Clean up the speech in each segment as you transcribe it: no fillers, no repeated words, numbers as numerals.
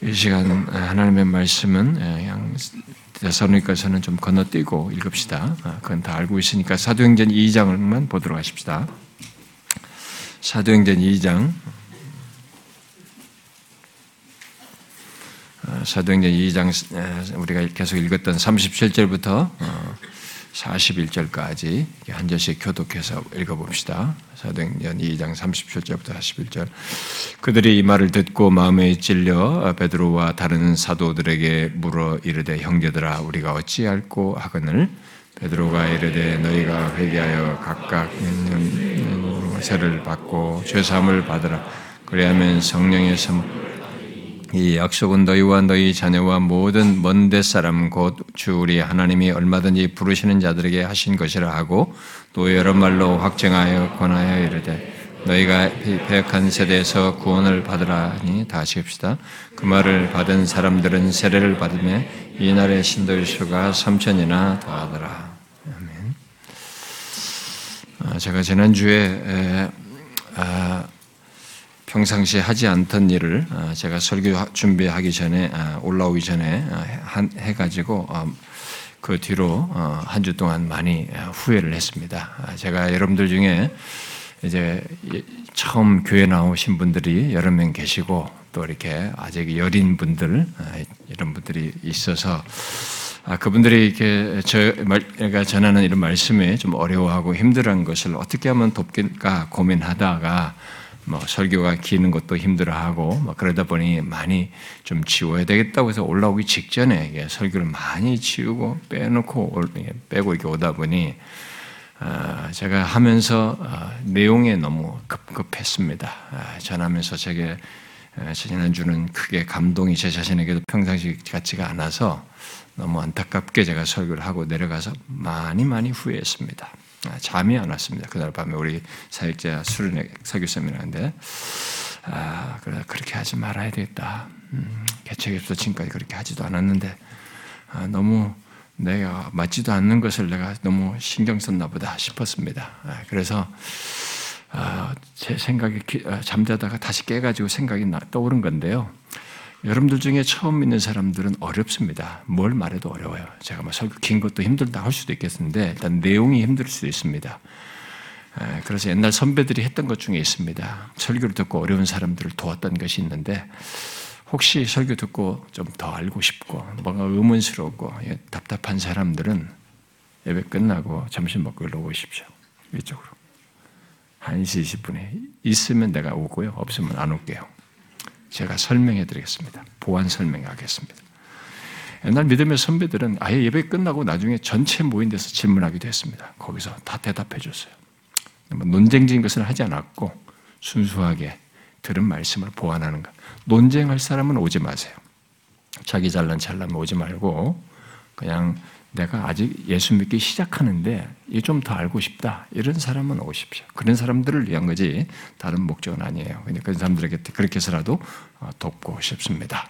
이 시간 하나님의 말씀은 그냥 데살로니가서는 좀 건너뛰고 읽읍시다. 그건 다 알고 있으니까 사도행전 2장만 보도록 하십시다. 사도행전 2장. 사도행전 2장 우리가 계속 읽었던 37절부터 41절까지 한 절씩 교독해서 읽어봅시다. 사도행전 2장 37절부터 41절. 그들이 이 말을 듣고 마음에 찔려 베드로와 다른 사도들에게 물어 이르되 형제들아 우리가 어찌할꼬 하거늘 베드로가 이르되 너희가 회개하여 각각 세를 받고 죄사함을 받으라. 그리하면 성령의 이 약속은 너희와 너희 자녀와 모든 먼데 사람 곧 주 우리 하나님이 얼마든지 부르시는 자들에게 하신 것이라 하고 또 여러 말로 확증하여 권하여 이르되 너희가 패역한 세대에서 구원을 받으라니 다 같이 합시다. 그 말을 받은 사람들은 세례를 받으며 이날의 신도의 수가 3,000이나 더하더라. 아멘. 제가 지난주에 평상시에 하지 않던 일을 제가 설교 준비하기 전에 올라오기 전에 해가지고 그 뒤로 한 주 동안 많이 후회를 했습니다. 제가 여러분들 중에 이제 처음 교회 나오신 분들이 여러 명 계시고 또 이렇게 아직 여린 분들 이런 분들이 있어서 그분들이 이렇게 제가 전하는 이런 말씀에 좀 어려워하고 힘들어한 것을 어떻게 하면 돕길까 고민하다가 설교가 기는 것도 힘들어하고 그러다 보니 많이 좀 지워야 되겠다고 해서 올라오기 직전에 설교를 많이 지우고 빼고 이렇게 오다 보니 제가 하면서 내용에 너무 급급했습니다. 전하면서 제게 지난주는 크게 감동이 제 자신에게도 평상시 같지가 않아서 너무 안타깝게 제가 설교를 하고 내려가서 많이 후회했습니다. 잠이 안 왔습니다. 그날 밤에 우리 사역자 설교 세미나인데 그렇게 하지 말아야 되겠다. 개척에서 지금까지 그렇게 하지도 않았는데 너무 내가 맞지도 않는 것을 내가 너무 신경 썼나 보다 싶었습니다. 그래서 제 생각이 잠자다가 다시 깨가지고 생각이 떠오른 건데요. 여러분들 중에 처음 믿는 사람들은 어렵습니다. 뭘 말해도 어려워요. 제가 설교 긴 것도 힘들다 할 수도 있겠는데 일단 내용이 힘들 수도 있습니다. 그래서 옛날 선배들이 했던 것 중에 있습니다. 설교를 듣고 어려운 사람들을 도왔던 것이 있는데 혹시 설교 듣고 좀 더 알고 싶고 뭔가 의문스럽고 답답한 사람들은 예배 끝나고 점심 먹고 일로 오십시오. 이쪽으로. 1시 20분에 있으면 내가 오고요. 없으면 안 올게요. 제가 설명해 드리겠습니다. 보완 설명하겠습니다. 옛날 믿음의 선배들은 아예 예배 끝나고 나중에 전체 모인 데서 질문하기도 했습니다. 거기서 다 대답해 줬어요. 논쟁적인 것을 하지 않았고 순수하게 들은 말씀을 보완하는 것. 논쟁할 사람은 오지 마세요. 자기 잘나면 오지 말고 그냥 내가 아직 예수 믿기 시작하는데 좀 더 알고 싶다. 이런 사람은 오십시오. 그런 사람들을 위한 거지 다른 목적은 아니에요. 그런 사람들에게 그렇게 해서라도 돕고 싶습니다.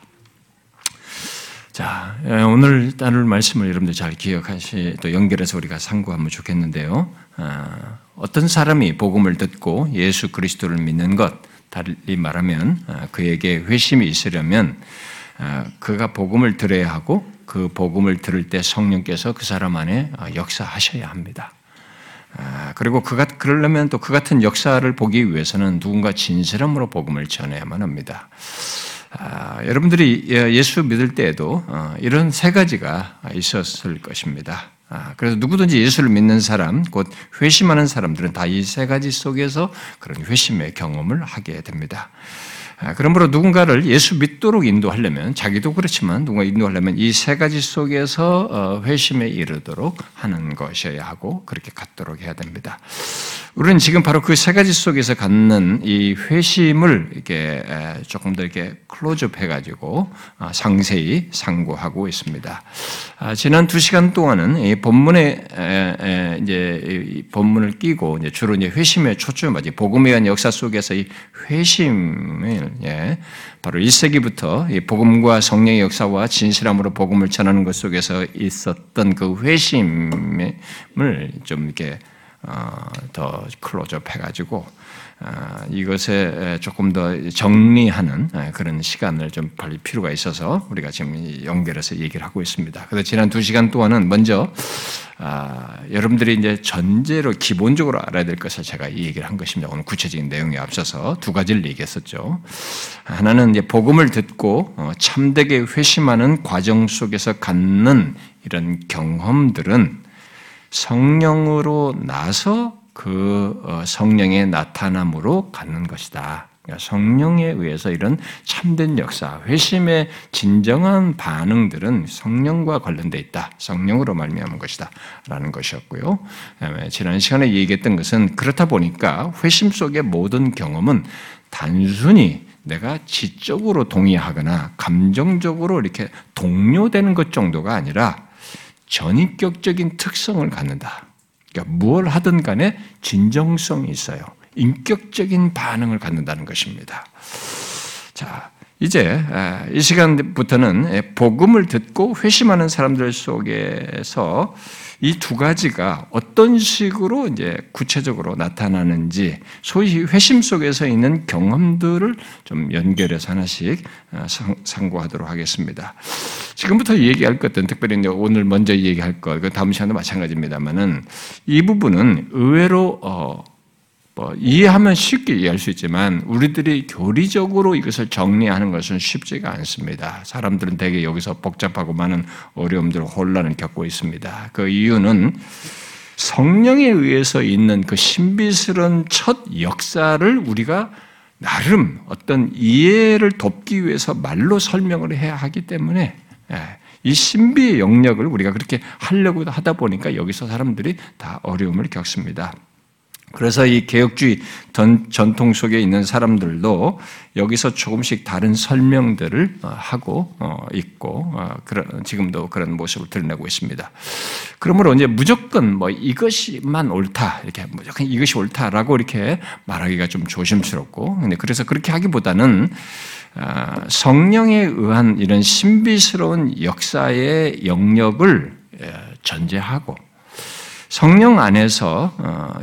자, 오늘 따를 말씀을 여러분들 잘 또 연결해서 우리가 상고하면 좋겠는데요. 어떤 사람이 복음을 듣고 예수 그리스도를 믿는 것, 달리 말하면 그에게 회심이 있으려면 그가 복음을 들어야 하고 그 복음을 들을 때 성령께서 그 사람 안에 역사하셔야 합니다. 그리고 그러려면 또 그 같은 역사를 보기 위해서는 누군가 진실함으로 복음을 전해야만 합니다. 여러분들이 예수 믿을 때에도 이런 세 가지가 있었을 것입니다. 그래서 누구든지 예수를 믿는 사람, 곧 회심하는 사람들은 다 이 세 가지 속에서 그런 회심의 경험을 하게 됩니다. 그러므로 누군가를 예수 믿도록 인도하려면 자기도 그렇지만 누군가 인도하려면 이 세 가지 속에서 회심에 이르도록 하는 것이어야 하고 그렇게 갖도록 해야 됩니다. 우리는 지금 바로 그 세 가지 속에서 갖는 이 회심을 이렇게 조금 더 이렇게 클로즈업 해가지고 상세히 상고하고 있습니다. 지난 2시간 동안은 이 본문에 이제 이 본문을 끼고 이제 주로 이제 회심에 초점하지 복음에 의한 역사 속에서 이 회심을 바로 1세기부터 이 복음과 성령의 역사와 진실함으로 복음을 전하는 것 속에서 있었던 그 회심을 좀 이렇게 더 클로즈업 해가지고 이것에 조금 더 정리하는 그런 시간을 좀 벌릴 필요가 있어서 우리가 지금 연결해서 얘기를 하고 있습니다. 그래서 지난 2시간 동안은 먼저 여러분들이 이제 전제로 기본적으로 알아야 될 것을 제가 이 얘기를 한 것입니다. 오늘 구체적인 내용에 앞서서 두 가지를 얘기했었죠. 하나는 이제 복음을 듣고 참되게 회심하는 과정 속에서 갖는 이런 경험들은 성령으로 나서 그 성령의 나타남으로 갖는 것이다. 그러니까 성령에 의해서 이런 참된 역사, 회심의 진정한 반응들은 성령과 관련되어 있다. 성령으로 말미암은 것이다. 라는 것이었고요. 그다음에 지난 시간에 얘기했던 것은 그렇다 보니까 회심 속의 모든 경험은 단순히 내가 지적으로 동의하거나 감정적으로 이렇게 동요되는 것 정도가 아니라 전인격적인 특성을 갖는다. 그러니까 무엇을 하든 간에 진정성이 있어요. 인격적인 반응을 갖는다는 것입니다. 자, 이제 이 시간부터는 복음을 듣고 회심하는 사람들 속에서 이 두 가지가 어떤 식으로 이제 구체적으로 나타나는지 소위 회심 속에서 있는 경험들을 좀 연결해서 하나씩 상고하도록 하겠습니다. 지금부터 얘기할 것들은 특별히 이제 오늘 먼저 얘기할 것, 다음 시간도 마찬가지입니다만은 이 부분은 의외로 이해하면 쉽게 이해할 수 있지만 우리들이 교리적으로 이것을 정리하는 것은 쉽지가 않습니다. 사람들은 대개 여기서 복잡하고 많은 어려움들, 혼란을 겪고 있습니다. 그 이유는 성령에 의해서 있는 그 신비스러운 첫 역사를 우리가 나름 어떤 이해를 돕기 위해서 말로 설명을 해야 하기 때문에 이 신비의 영역을 우리가 그렇게 하려고 하다 보니까 여기서 사람들이 다 어려움을 겪습니다. 그래서 이 개혁주의 전통 속에 있는 사람들도 여기서 조금씩 다른 설명들을 하고 있고 지금도 그런 모습을 드러내고 있습니다. 그러므로 이제 무조건 이것이만 옳다, 이렇게 무조건 이것이 옳다라고 이렇게 말하기가 좀 조심스럽고, 근데 그래서 그렇게 하기보다는 성령에 의한 이런 신비스러운 역사의 영역을 전제하고 성령 안에서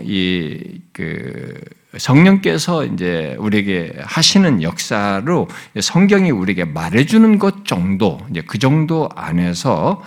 성령께서 이제 우리에게 하시는 역사로 성경이 우리에게 말해주는 것 정도, 이제 그 정도 안에서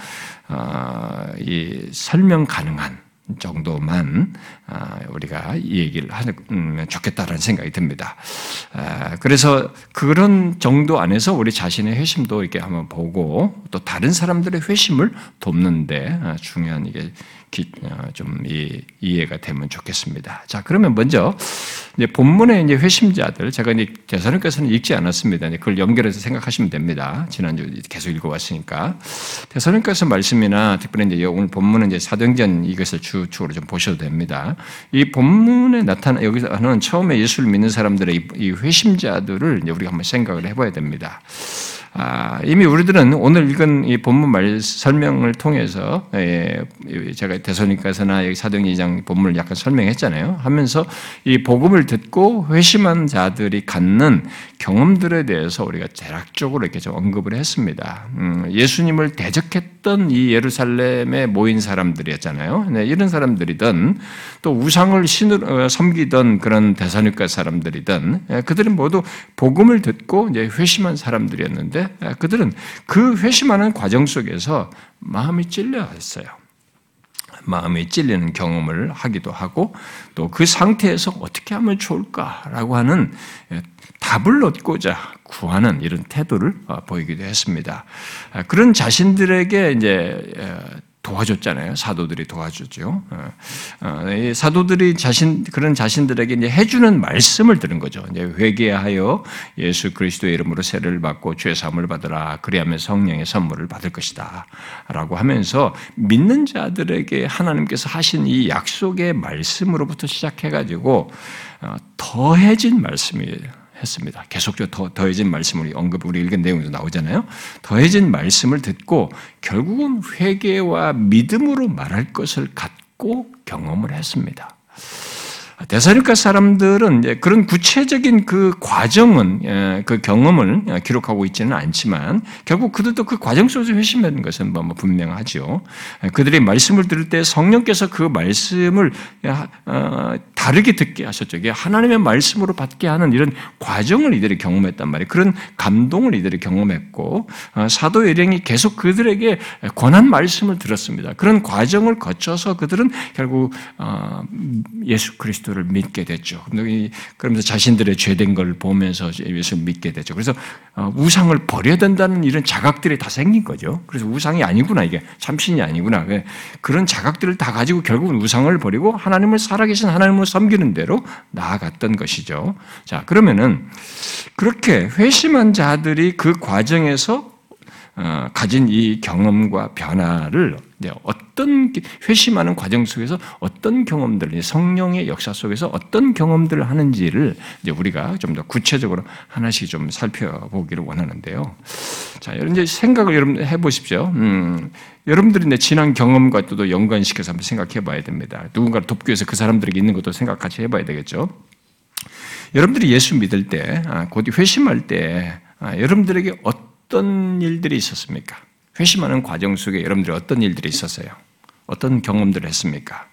이 설명 가능한 정도만 우리가 이 얘기를 하면 좋겠다라는 생각이 듭니다. 그래서 그런 정도 안에서 우리 자신의 회심도 이렇게 한번 보고 또 다른 사람들의 회심을 돕는데 중요한 이게 좀 이해가 되면 좋겠습니다. 자, 그러면 먼저 이제 본문의 이제 회심자들, 제가 이제 데살로니가서는 읽지 않았습니다. 그걸 연결해서 생각하시면 됩니다. 지난주 계속 읽어왔으니까 데살로니가서 말씀이나 특별히 이제 오늘 본문은 이제 사도행전 이것을 주로 좀 보셔도 됩니다. 이 본문에 여기서 하는 처음에 예수를 믿는 사람들의 이 회심자들을 이제 우리가 한번 생각을 해봐야 됩니다. 이미 우리들은 오늘 읽은 이 본문 설명을 통해서 제가 데살로니가서나 여기 사도행전 2장 본문을 약간 설명했잖아요. 하면서 이 복음을 듣고 회심한 자들이 갖는 경험들에 대해서 우리가 대략적으로 이렇게 좀 언급을 했습니다. 예수님을 대적했던 이 예루살렘에 모인 사람들이었잖아요. 이런 사람들이든 또 우상을 신으로 섬기던 그런 데살로니가 사람들이든 그들은 모두 복음을 듣고 이제 회심한 사람들이었는데 그들은 그 회심하는 과정 속에서 마음이 찔려했어요. 마음이 찔리는 경험을 하기도 하고 또 그 상태에서 어떻게 하면 좋을까라고 하는 답을 얻고자 구하는 이런 태도를 보이기도 했습니다. 그런 자신들에게 이제 도와줬잖아요. 사도들이 도와줬죠. 사도들이 그런 자신들에게 이제 해주는 말씀을 들은 거죠. 이제 회개하여 예수 그리스도의 이름으로 세례를 받고 죄 사함을 받으라. 그리하면 성령의 선물을 받을 것이다. 라고 하면서 믿는 자들에게 하나님께서 하신 이 약속의 말씀으로부터 시작해가지고 더해진 말씀이에요. 했습니다. 계속적으로 더해진 말씀을 우리 읽은 내용에도 나오잖아요. 더해진 말씀을 듣고 결국은 회개와 믿음으로 말할 것을 갖고 경험을 했습니다. 데살로니가 사람들은 이제 그런 구체적인 그 과정은, 그 경험을 기록하고 있지는 않지만 결국 그들도 그 과정 속에서 회심하는 것은 뭐 분명하죠. 그들이 말씀을 들을 때 성령께서 그 말씀을 다르게 듣게 하셨죠. 이게 하나님의 말씀으로 받게 하는 이런 과정을 이들이 경험했단 말이에요. 그런 감동을 이들이 경험했고 사도 일행이 계속 그들에게 권한 말씀을 들었습니다. 그런 과정을 거쳐서 그들은 결국 예수 그리스도를 믿게 됐죠. 그러면서 자신들의 죄된 걸 보면서 예수를 믿게 됐죠. 그래서 우상을 버려야 된다는 이런 자각들이 다 생긴 거죠. 그래서 우상이 아니구나, 이게 참신이 아니구나. 그런 자각들을 다 가지고 결국은 우상을 버리고 하나님을 살아계신 하나님을 섬기는 대로 나아갔던 것이죠. 자, 그러면은 그렇게 회심한 자들이 그 과정에서 가진 이 경험과 변화를 어떤 회심하는 과정 속에서 어떤 경험들, 성령의 역사 속에서 어떤 경험들을 하는지를 이제 우리가 좀 더 구체적으로 하나씩 좀 살펴보기를 원하는데요. 자, 이제 생각을 여러분 해보십시오. 여러분들이 내 지난 경험과 또 연관시켜서 한번 생각해봐야 됩니다. 누군가를 돕기 위해서 그 사람들에게 있는 것도 생각 같이 해봐야 되겠죠. 여러분들이 예수 믿을 때, 곧 회심할 때, 여러분들에게 어떤 일들이 있었습니까? 회심하는 과정 속에 여러분들이 어떤 일들이 있었어요? 어떤 경험들을 했습니까?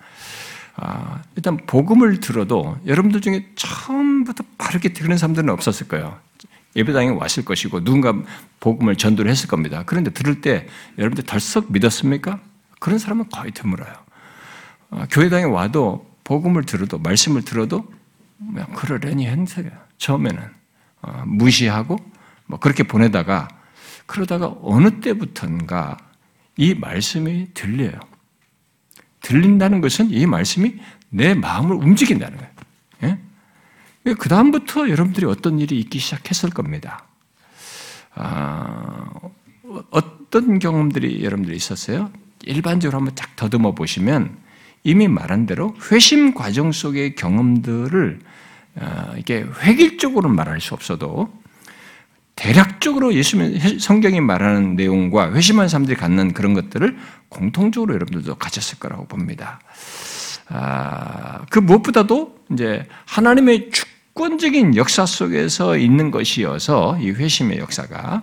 일단 복음을 들어도 여러분들 중에 처음부터 바르게 들은 사람들은 없었을 거예요. 예배당에 왔을 것이고 누군가 복음을 전도를 했을 겁니다. 그런데 들을 때 여러분들 덜썩 믿었습니까? 그런 사람은 거의 드물어요. 교회당에 와도 복음을 들어도 말씀을 들어도 그냥 그러려니 했어요. 처음에는 무시하고 뭐 그렇게 보내다가 그러다가 어느 때부턴가 이 말씀이 들려요. 들린다는 것은 이 말씀이 내 마음을 움직인다는 거예요. 예? 그 다음부터 여러분들이 어떤 일이 있기 시작했을 겁니다. 어떤 경험들이 여러분들이 있었어요? 일반적으로 한번 쫙 더듬어 보시면 이미 말한 대로 회심 과정 속의 경험들을 이게 획일적으로 말할 수 없어도 대략적으로 예수님 성경이 말하는 내용과 회심한 사람들이 갖는 그런 것들을 공통적으로 여러분들도 가졌을 거라고 봅니다. 그 무엇보다도 이제 하나님의 주권적인 역사 속에서 있는 것이어서 이 회심의 역사가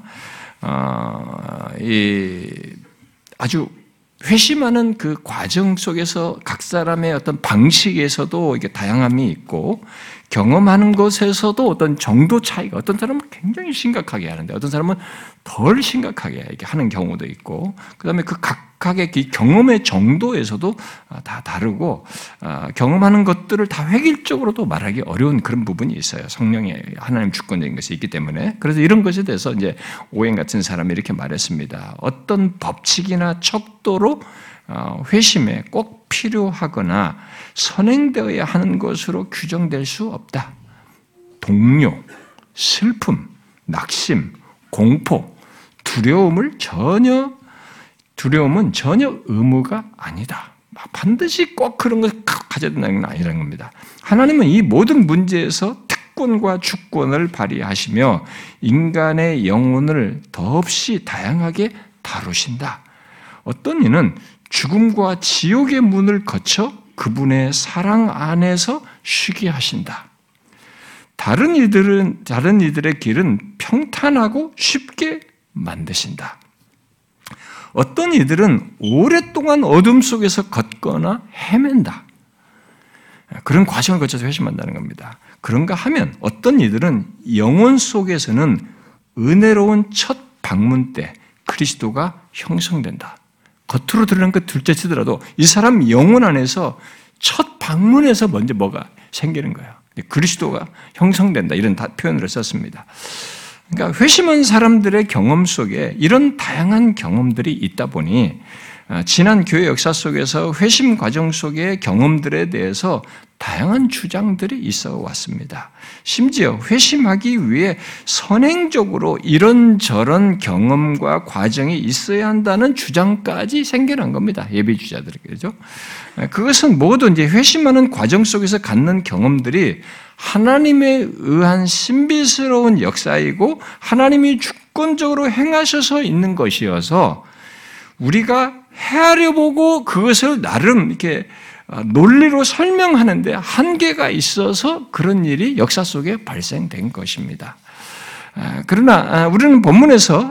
아주 회심하는 그 과정 속에서 각 사람의 어떤 방식에서도 이게 다양함이 있고 경험하는 것에서도 어떤 정도 차이가 어떤 사람은 굉장히 심각하게 하는데 어떤 사람은 덜 심각하게 이렇게 하는 경우도 있고 그다음에 그 각각의 그 경험의 정도에서도 다 다르고 경험하는 것들을 다 획일적으로도 말하기 어려운 그런 부분이 있어요. 성령의 하나님 주권적인 것이 있기 때문에 그래서 이런 것에 대해서 이제 오웬 같은 사람이 이렇게 말했습니다. 어떤 법칙이나 척도로 회심에 꼭 필요하거나 선행되어야 하는 것으로 규정될 수 없다. 동요, 슬픔, 낙심, 공포, 두려움은 전혀 의무가 아니다. 반드시 꼭 그런 것을 가져야 된다는 건 아니라는 겁니다. 하나님은 이 모든 문제에서 특권과 주권을 발휘하시며 인간의 영혼을 더없이 다양하게 다루신다. 어떤 이는 죽음과 지옥의 문을 거쳐 그분의 사랑 안에서 쉬게 하신다. 다른 이들의 길은 평탄하고 쉽게 만드신다. 어떤 이들은 오랫동안 어둠 속에서 걷거나 헤맨다. 그런 과정을 거쳐서 회심한다는 겁니다. 그런가 하면 어떤 이들은 영혼 속에서는 은혜로운 첫 방문 때 그리스도가 형성된다. 겉으로 드러난 것 둘째 치더라도 이 사람 영혼 안에서 첫 방문에서 먼저 뭐가 생기는 거예요. 그리스도가 형성된다. 이런 표현을 썼습니다. 그러니까 회심한 사람들의 경험 속에 이런 다양한 경험들이 있다 보니 지난 교회 역사 속에서 회심 과정 속의 경험들에 대해서 다양한 주장들이 있어 왔습니다. 심지어 회심하기 위해 선행적으로 이런저런 경험과 과정이 있어야 한다는 주장까지 생겨난 겁니다. 예비주자들에게죠. 그것은 모두 이제 회심하는 과정 속에서 갖는 경험들이 하나님에 의한 신비스러운 역사이고 하나님이 주권적으로 행하셔서 있는 것이어서 우리가 헤아려 보고 그것을 나름 이렇게 논리로 설명하는데 한계가 있어서 그런 일이 역사 속에 발생된 것입니다. 그러나 우리는 본문에서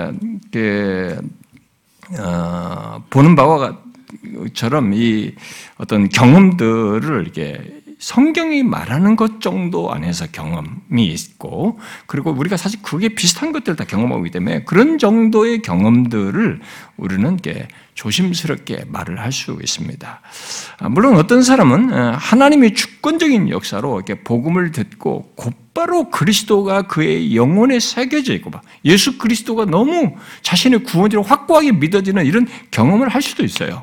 보는 바와 처럼 이 어떤 경험들을 이렇게 성경이 말하는 것 정도 안에서 경험이 있고, 그리고 우리가 사실 그게 비슷한 것들을 다 경험하기 때문에 그런 정도의 경험들을 우리는 이렇게 조심스럽게 말을 할 수 있습니다. 물론 어떤 사람은 하나님의 주권적인 역사로 이렇게 복음을 듣고 곧바로 그리스도가 그의 영혼에 새겨져 있고, 예수 그리스도가 너무 자신의 구원으로 확고하게 믿어지는 이런 경험을 할 수도 있어요.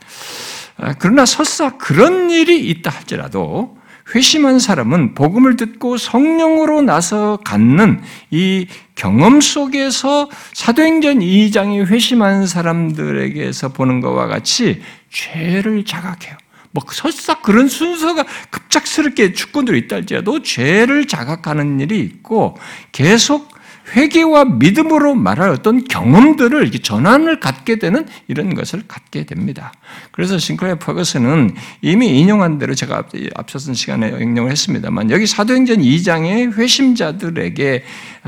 그러나 설사 그런 일이 있다 할지라도 회심한 사람은 복음을 듣고 성령으로 나서 갖는 이 경험 속에서 사도행전 2장의 회심한 사람들에게서 보는 것과 같이 죄를 자각해요. 설사 그런 순서가 급작스럽게 주권들이 있다 할지라도 죄를 자각하는 일이 있고 계속 회개와 믿음으로 말할 어떤 경험들을 이렇게 전환을 갖게 되는 이런 것을 갖게 됩니다. 그래서 싱클레어 퍼거슨은 이미 인용한 대로 제가 앞서선 시간에 인용을 했습니다만 여기 사도행전 2장의 회심자들에게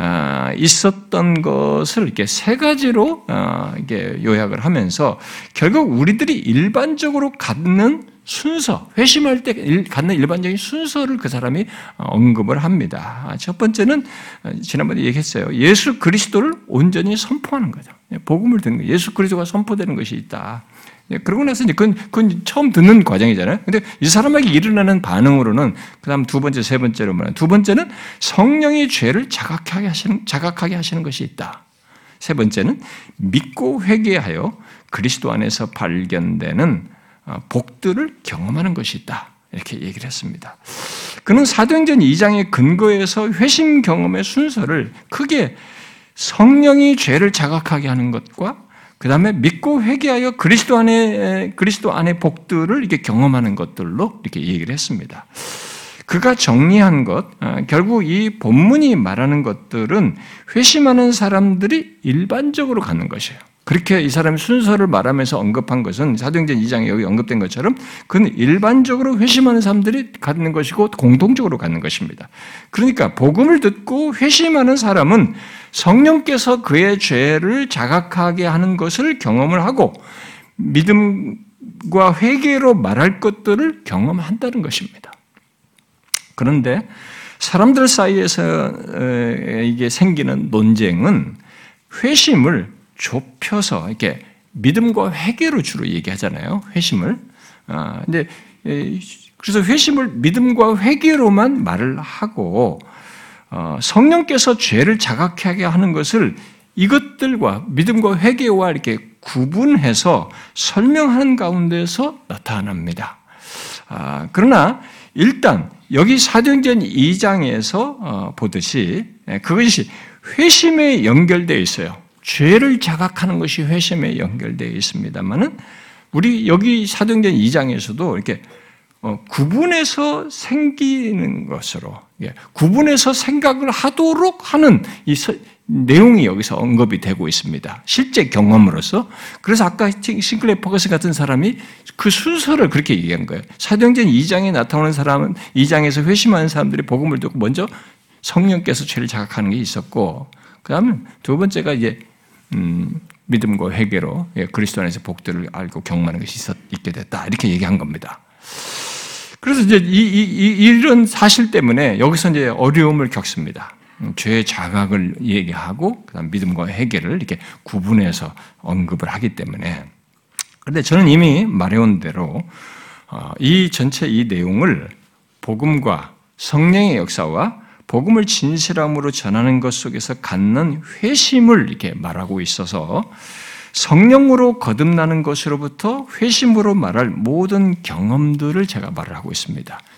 있었던 것을 이렇게 세 가지로 이렇게 요약을 하면서 결국 우리들이 일반적으로 갖는 순서, 회심할 때 갖는 일반적인 순서를 그 사람이 언급을 합니다. 첫 번째는 지난번에 얘기했어요. 예수 그리스도를 온전히 선포하는 거죠. 복음을 듣는 거예요. 예수 그리스도가 선포되는 것이 있다. 그러고 나서 이제 그건 처음 듣는 과정이잖아요. 근데 이 사람에게 일어나는 반응으로는 그다음 두 번째, 세 번째로 말하는 두 번째는 성령이 죄를 자각하게 하시는 것이 있다. 세 번째는 믿고 회개하여 그리스도 안에서 발견되는 복들을 경험하는 것이 있다. 이렇게 얘기를 했습니다. 그는 사도행전 2장의 근거에서 회심 경험의 순서를 크게 성령이 죄를 자각하게 하는 것과 그 다음에 믿고 회개하여 그리스도 안의 복들을 이렇게 경험하는 것들로 이렇게 얘기를 했습니다. 그가 정리한 것, 결국 이 본문이 말하는 것들은 회심하는 사람들이 일반적으로 갖는 것이에요. 그렇게 이 사람의 순서를 말하면서 언급한 것은 사도행전 2장에 여기 언급된 것처럼 그건 일반적으로 회심하는 사람들이 갖는 것이고 공동적으로 갖는 것입니다. 그러니까 복음을 듣고 회심하는 사람은 성령께서 그의 죄를 자각하게 하는 것을 경험을 하고 믿음과 회개로 말할 것들을 경험한다는 것입니다. 그런데 사람들 사이에서 이게 생기는 논쟁은 회심을 좁혀서 이렇게 믿음과 회개로 주로 얘기하잖아요. 회심을. 근데 그래서 회심을 믿음과 회개로만 말을 하고 성령께서 죄를 자각하게 하는 것을 이것들과 믿음과 회개와 이렇게 구분해서 설명하는 가운데서 나타납니다. 그러나 일단 여기 사도행전 2장에서 보듯이 그것이 회심에 연결되어 있어요. 죄를 자각하는 것이 회심에 연결되어 있습니다만은 우리 여기 사도행전 2장에서도 이렇게 구분해서 생기는 것으로 구분해서 생각을 하도록 하는 이 내용이 여기서 언급이 되고 있습니다. 실제 경험으로서. 그래서 아까 싱클레어 퍼거슨 같은 사람이 그 순서를 그렇게 얘기한 거예요. 사도행전 2장에 나타나는 사람은 2장에서 회심하는 사람들이 복음을 듣고 먼저 성령께서 죄를 자각하는 게 있었고, 그 다음에 두 번째가 이제 믿음과 회개로 그리스도 안에서 복들을 알고 경험하는 것이 있게 됐다. 이렇게 얘기한 겁니다. 그래서 이제 이런 사실 때문에 여기서 이제 어려움을 겪습니다. 죄의 자각을 얘기하고 그다음 믿음과 회개를 이렇게 구분해서 언급을 하기 때문에. 그런데 저는 이미 말해온 대로 이 전체 이 내용을 복음과 성령의 역사와 복음을 진실함으로 전하는 것 속에서 갖는 회심을 이렇게 말하고 있어서 성령으로 거듭나는 것으로부터 회심으로 말할 모든 경험들을 제가 말을 하고 있습니다.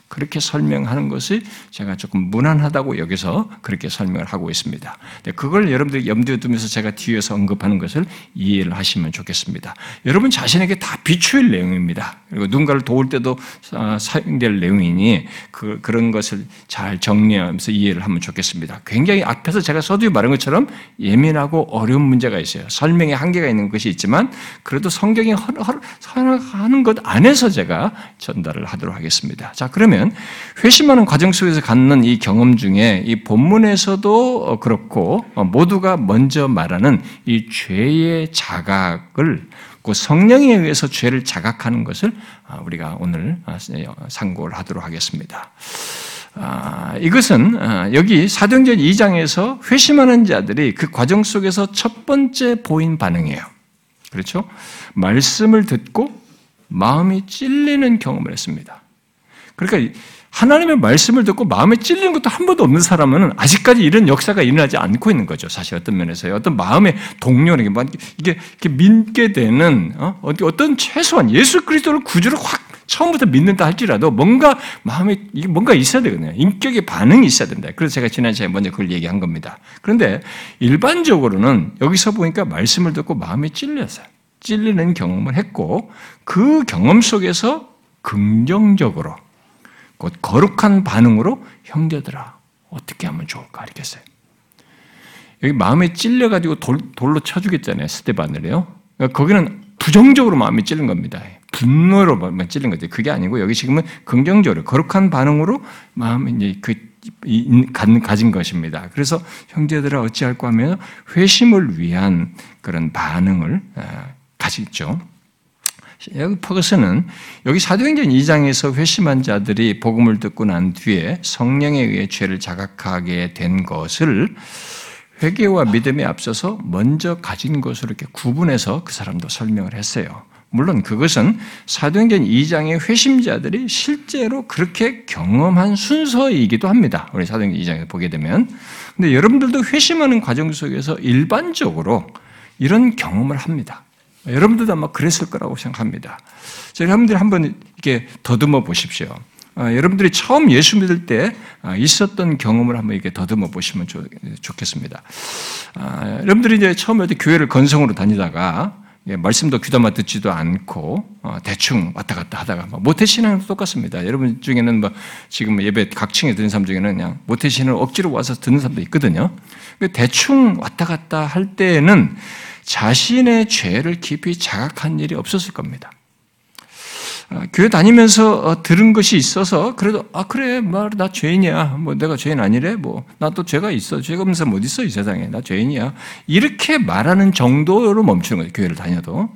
그렇게 설명하는 것이 제가 조금 무난하다고 여기서 그렇게 설명을 하고 있습니다. 그걸 여러분들이 염두에 두면서 제가 뒤에서 언급하는 것을 이해를 하시면 좋겠습니다. 여러분 자신에게 다 비추일 내용입니다. 그리고 누군가를 도울 때도 사용될 내용이니 그런 것을 잘 정리하면서 이해를 하면 좋겠습니다. 굉장히 앞에서 제가 서두에 말한 것처럼 예민하고 어려운 문제가 있어요. 설명에 한계가 있는 것이 있지만 그래도 성경이 허락하는 것 안에서 제가 전달을 하도록 하겠습니다. 자, 그러면 회심하는 과정 속에서 갖는 이 경험 중에 이 본문에서도 그렇고 모두가 먼저 말하는 이 죄의 자각을 그 성령에 의해서 죄를 자각하는 것을 우리가 오늘 상고를 하도록 하겠습니다. 이것은 여기 사도행전 2장에서 회심하는 자들이 그 과정 속에서 첫 번째 보인 반응이에요. 그렇죠? 말씀을 듣고 마음이 찔리는 경험을 했습니다. 그러니까 하나님의 말씀을 듣고 마음에 찔리는 것도 한 번도 없는 사람은 아직까지 이런 역사가 일어나지 않고 있는 거죠. 사실 어떤 면에서요. 어떤 마음의 동료에게 이게 믿게 되는 어떤 최소한 예수 그리스도를 구주로 확 처음부터 믿는다 할지라도 뭔가 마음에 이게 뭔가 있어야 되거든요. 인격의 반응이 있어야 된다. 그래서 제가 지난 시간에 먼저 그걸 얘기한 겁니다. 그런데 일반적으로는 여기서 보니까 말씀을 듣고 마음에 찔려서 찔리는 경험을 했고 그 경험 속에서 긍정적으로 곧 거룩한 반응으로 형제들아 어떻게 하면 좋을까 이렇게 했어요. 여기 마음에 찔려가지고 돌로 쳐주겠잖아요. 스데반을요. 그러니까 거기는 부정적으로 마음이 찔린 겁니다. 분노로만 찔린 거죠. 그게 아니고 여기 지금은 긍정적으로 거룩한 반응으로 마음이 이제 가진 것입니다. 그래서 형제들아 어찌할까 하면 회심을 위한 그런 반응을 가지죠. 여기 포커스는 여기 사도행전 2장에서 회심한 자들이 복음을 듣고 난 뒤에 성령에 의해 죄를 자각하게 된 것을 회개와 믿음에 앞서서 먼저 가진 것으로 이렇게 구분해서 그 사람도 설명을 했어요. 물론 그것은 사도행전 2장의 회심자들이 실제로 그렇게 경험한 순서이기도 합니다. 우리 사도행전 2장에서 보게 되면. 근데 여러분들도 회심하는 과정 속에서 일반적으로 이런 경험을 합니다. 여러분들도 아마 그랬을 거라고 생각합니다. 여러분들이 한번 이렇게 더듬어 보십시오. 여러분들이 처음 예수 믿을 때 있었던 경험을 한번 이렇게 더듬어 보시면 좋겠습니다. 여러분들이 이제 처음에 교회를 건성으로 다니다가 말씀도 귀담아 듣지도 않고 대충 왔다 갔다 하다가 모태신앙도 똑같습니다. 여러분 중에는 지금 예배 각층에 듣는 사람 중에는 그냥 모태신을 억지로 와서 듣는 사람도 있거든요. 대충 왔다 갔다 할 때에는 자신의 죄를 깊이 자각한 일이 없었을 겁니다. 교회 다니면서 들은 것이 있어서 그래도 그래 나 죄인이야 내가 죄인 아니래 나 또 죄가 있어 죄가 없는 사람 어디 있어 이 세상에 나 죄인이야 이렇게 말하는 정도로 멈추는 거예요. 교회를 다녀도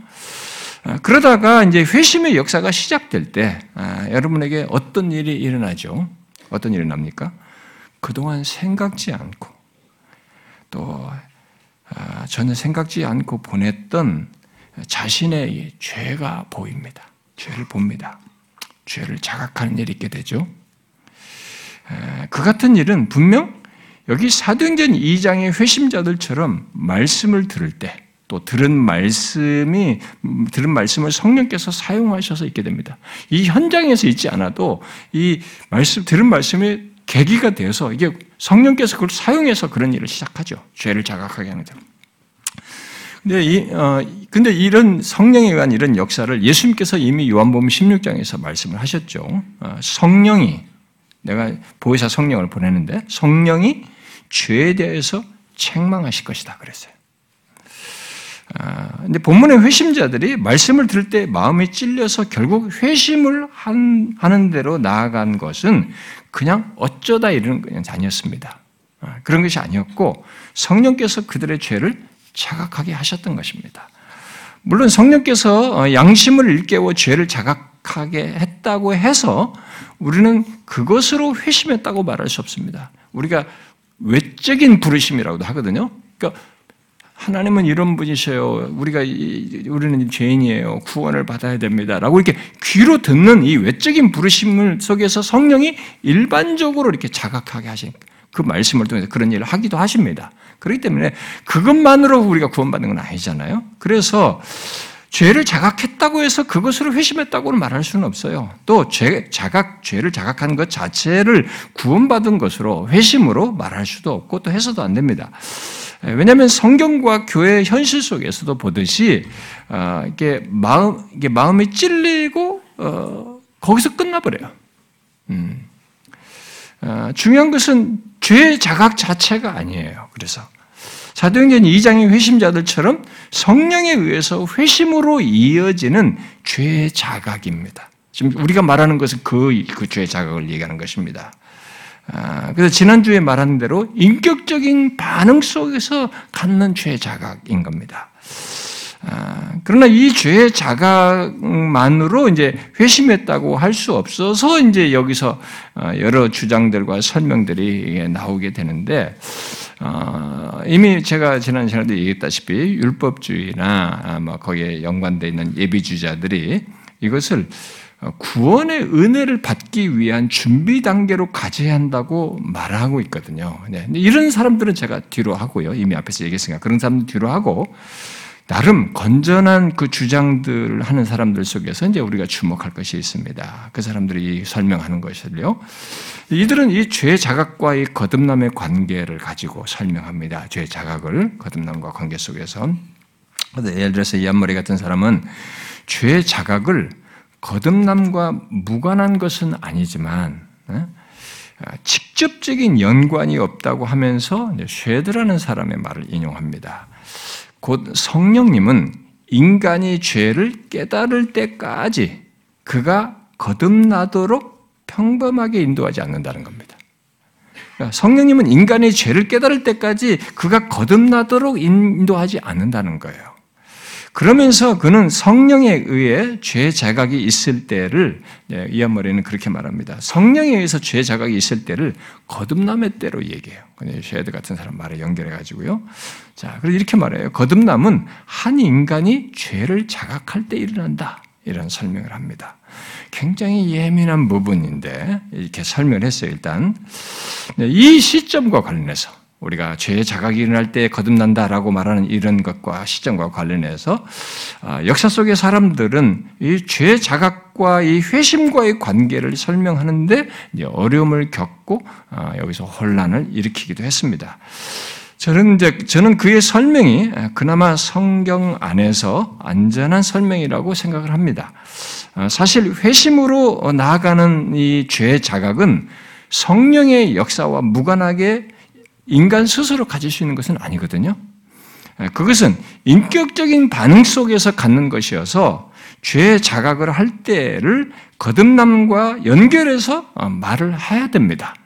그러다가 이제 회심의 역사가 시작될 때 여러분에게 어떤 일이 일어나죠? 어떤 일이 납니까? 그동안 생각지 않고 또 전혀 생각지 않고 보냈던 자신의 죄가 보입니다. 죄를 봅니다. 죄를 자각하는 일이 있게 되죠. 그 같은 일은 분명 여기 사도행전 2장의 회심자들처럼 말씀을 들을 때 또 들은 말씀을 성령께서 사용하셔서 있게 됩니다. 이 현장에서 있지 않아도 이 들은 말씀이 계기가 되어서 이게 성령께서 그걸 사용해서 그런 일을 시작하죠. 죄를 자각하게 하는 점. 근데 이런 성령에 의한 이런 역사를 예수님께서 이미 요한복음 16장에서 말씀을 하셨죠. 성령이 내가 보혜사 성령을 보내는데 성령이 죄에 대해서 책망하실 것이다 그랬어요. 근데 본문의 회심자들이 말씀을 들을 때 마음이 찔려서 결국 회심을 하는 대로 나아간 것은 그냥 어쩌다 이러는 게 아니었습니다. 그런 것이 아니었고 성령께서 그들의 죄를 자각하게 하셨던 것입니다. 물론 성령께서 양심을 일깨워 죄를 자각하게 했다고 해서 우리는 그것으로 회심했다고 말할 수 없습니다. 우리가 외적인 부르심이라고도 하거든요. 그러니까 하나님은 이런 분이셔요. 우리는 죄인이에요. 구원을 받아야 됩니다라고 이렇게 귀로 듣는 이 외적인 부르심 속에서 성령이 일반적으로 이렇게 자각하게 하신 그 말씀을 통해서 그런 일을 하기도 하십니다. 그렇기 때문에 그것만으로 우리가 구원받는 건 아니잖아요. 그래서 죄를 자각했다고 해서 그것으로 회심했다고는 말할 수는 없어요. 또 죄를 자각한 것 자체를 구원받은 것으로 회심으로 말할 수도 없고 또 해서도 안 됩니다. 왜냐하면 성경과 교회의 현실 속에서도 보듯이 이게 마음이 찔리고 거기서 끝나버려요. 중요한 것은 죄 자각 자체가 아니에요. 그래서 사도행전 2장의 회심자들처럼 성령에 의해서 회심으로 이어지는 죄 자각입니다. 지금 우리가 말하는 것은 그 죄 자각을 얘기하는 것입니다. 그래서 지난주에 말한 대로 인격적인 반응 속에서 갖는 죄 자각인 겁니다. 그러나 이 죄의 자각만으로 이제 회심했다고 할 수 없어서 이제 여기서 여러 주장들과 설명들이 나오게 되는데, 이미 제가 지난 시간에도 얘기했다시피 율법주의나 거기에 연관되어 있는 예비주의자들이 이것을 구원의 은혜를 받기 위한 준비 단계로 가져야 한다고 말하고 있거든요. 네. 이런 사람들은 제가 뒤로 하고요. 이미 앞에서 얘기했으니까 그런 사람들 뒤로 하고, 나름 건전한 그 주장들을 하는 사람들 속에서 이제 우리가 주목할 것이 있습니다. 그 사람들이 설명하는 것을요. 이들은 이 죄 자각과의 거듭남의 관계를 가지고 설명합니다. 죄 자각을 거듭남과 관계 속에서. 예를 들어서 이한머리 같은 사람은 죄 자각을 거듭남과 무관한 것은 아니지만 직접적인 연관이 없다고 하면서 쉐드라는 사람의 말을 인용합니다. 곧 성령님은 인간이 죄를 깨달을 때까지 그가 거듭나도록 평범하게 인도하지 않는다는 겁니다. 그러니까 성령님은 인간이 죄를 깨달을 때까지 그가 거듭나도록 인도하지 않는다는 거예요. 그러면서 그는 성령에 의해 죄 자각이 있을 때를, 이한머리는 그렇게 말합니다. 성령에 의해서 죄 자각이 있을 때를 거듭남의 때로 얘기해요. 쉐드 같은 사람 말에 연결해가지고요. 자, 그래서 이렇게 말해요. 거듭남은 한 인간이 죄를 자각할 때 일어난다. 이런 설명을 합니다. 굉장히 예민한 부분인데, 이렇게 설명을 했어요, 일단. 이 시점과 관련해서, 우리가 죄의 자각이 일어날 때 거듭난다라고 말하는 이런 것과 시점과 관련해서 역사 속의 사람들은 이 죄 자각과 이 회심과의 관계를 설명하는데 어려움을 겪고 여기서 혼란을 일으키기도 했습니다. 저는 그의 설명이 그나마 성경 안에서 안전한 설명이라고 생각을 합니다. 사실 회심으로 나아가는 이 죄 자각은 성령의 역사와 무관하게 인간 스스로 가질 수 있는 것은 아니거든요. 그것은 인격적인 반응 속에서 갖는 것이어서 죄 자각을 할 때를 거듭남과 연결해서 말을 해야 됩니다.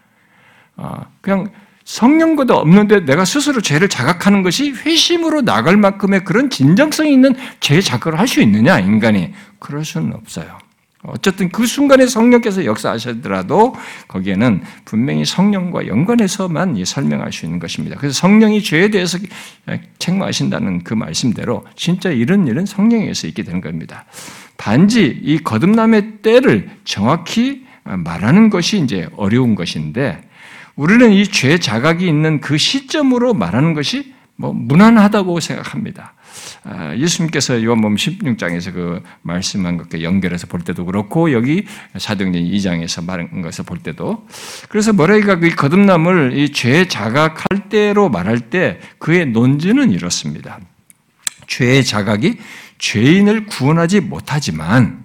그냥 성령과도 없는데 내가 스스로 죄를 자각하는 것이 회심으로 나갈 만큼의 그런 진정성이 있는 죄 자각을 할 수 있느냐, 인간이. 그럴 수는 없어요. 어쨌든 그 순간에 성령께서 역사하시더라도 거기에는 분명히 성령과 연관해서만 설명할 수 있는 것입니다. 그래서 성령이 죄에 대해서 책망하신다는 그 말씀대로 진짜 이런 일은 성령에 의해서 있게 되는 겁니다. 단지 이 거듭남의 때를 정확히 말하는 것이 이제 어려운 것인데, 우리는 이 죄 자각이 있는 그 시점으로 말하는 것이 무난하다고 생각합니다. 예수님께서 요한복음 16장에서 그 말씀한 것과 연결해서 볼 때도 그렇고, 여기 사도행전 2장에서 말한 것을 볼 때도, 그래서 모레이가 그 거듭남을 이 죄 자각할 때로 말할 때 그의 논지는 이렇습니다. 죄의 자각이 죄인을 구원하지 못하지만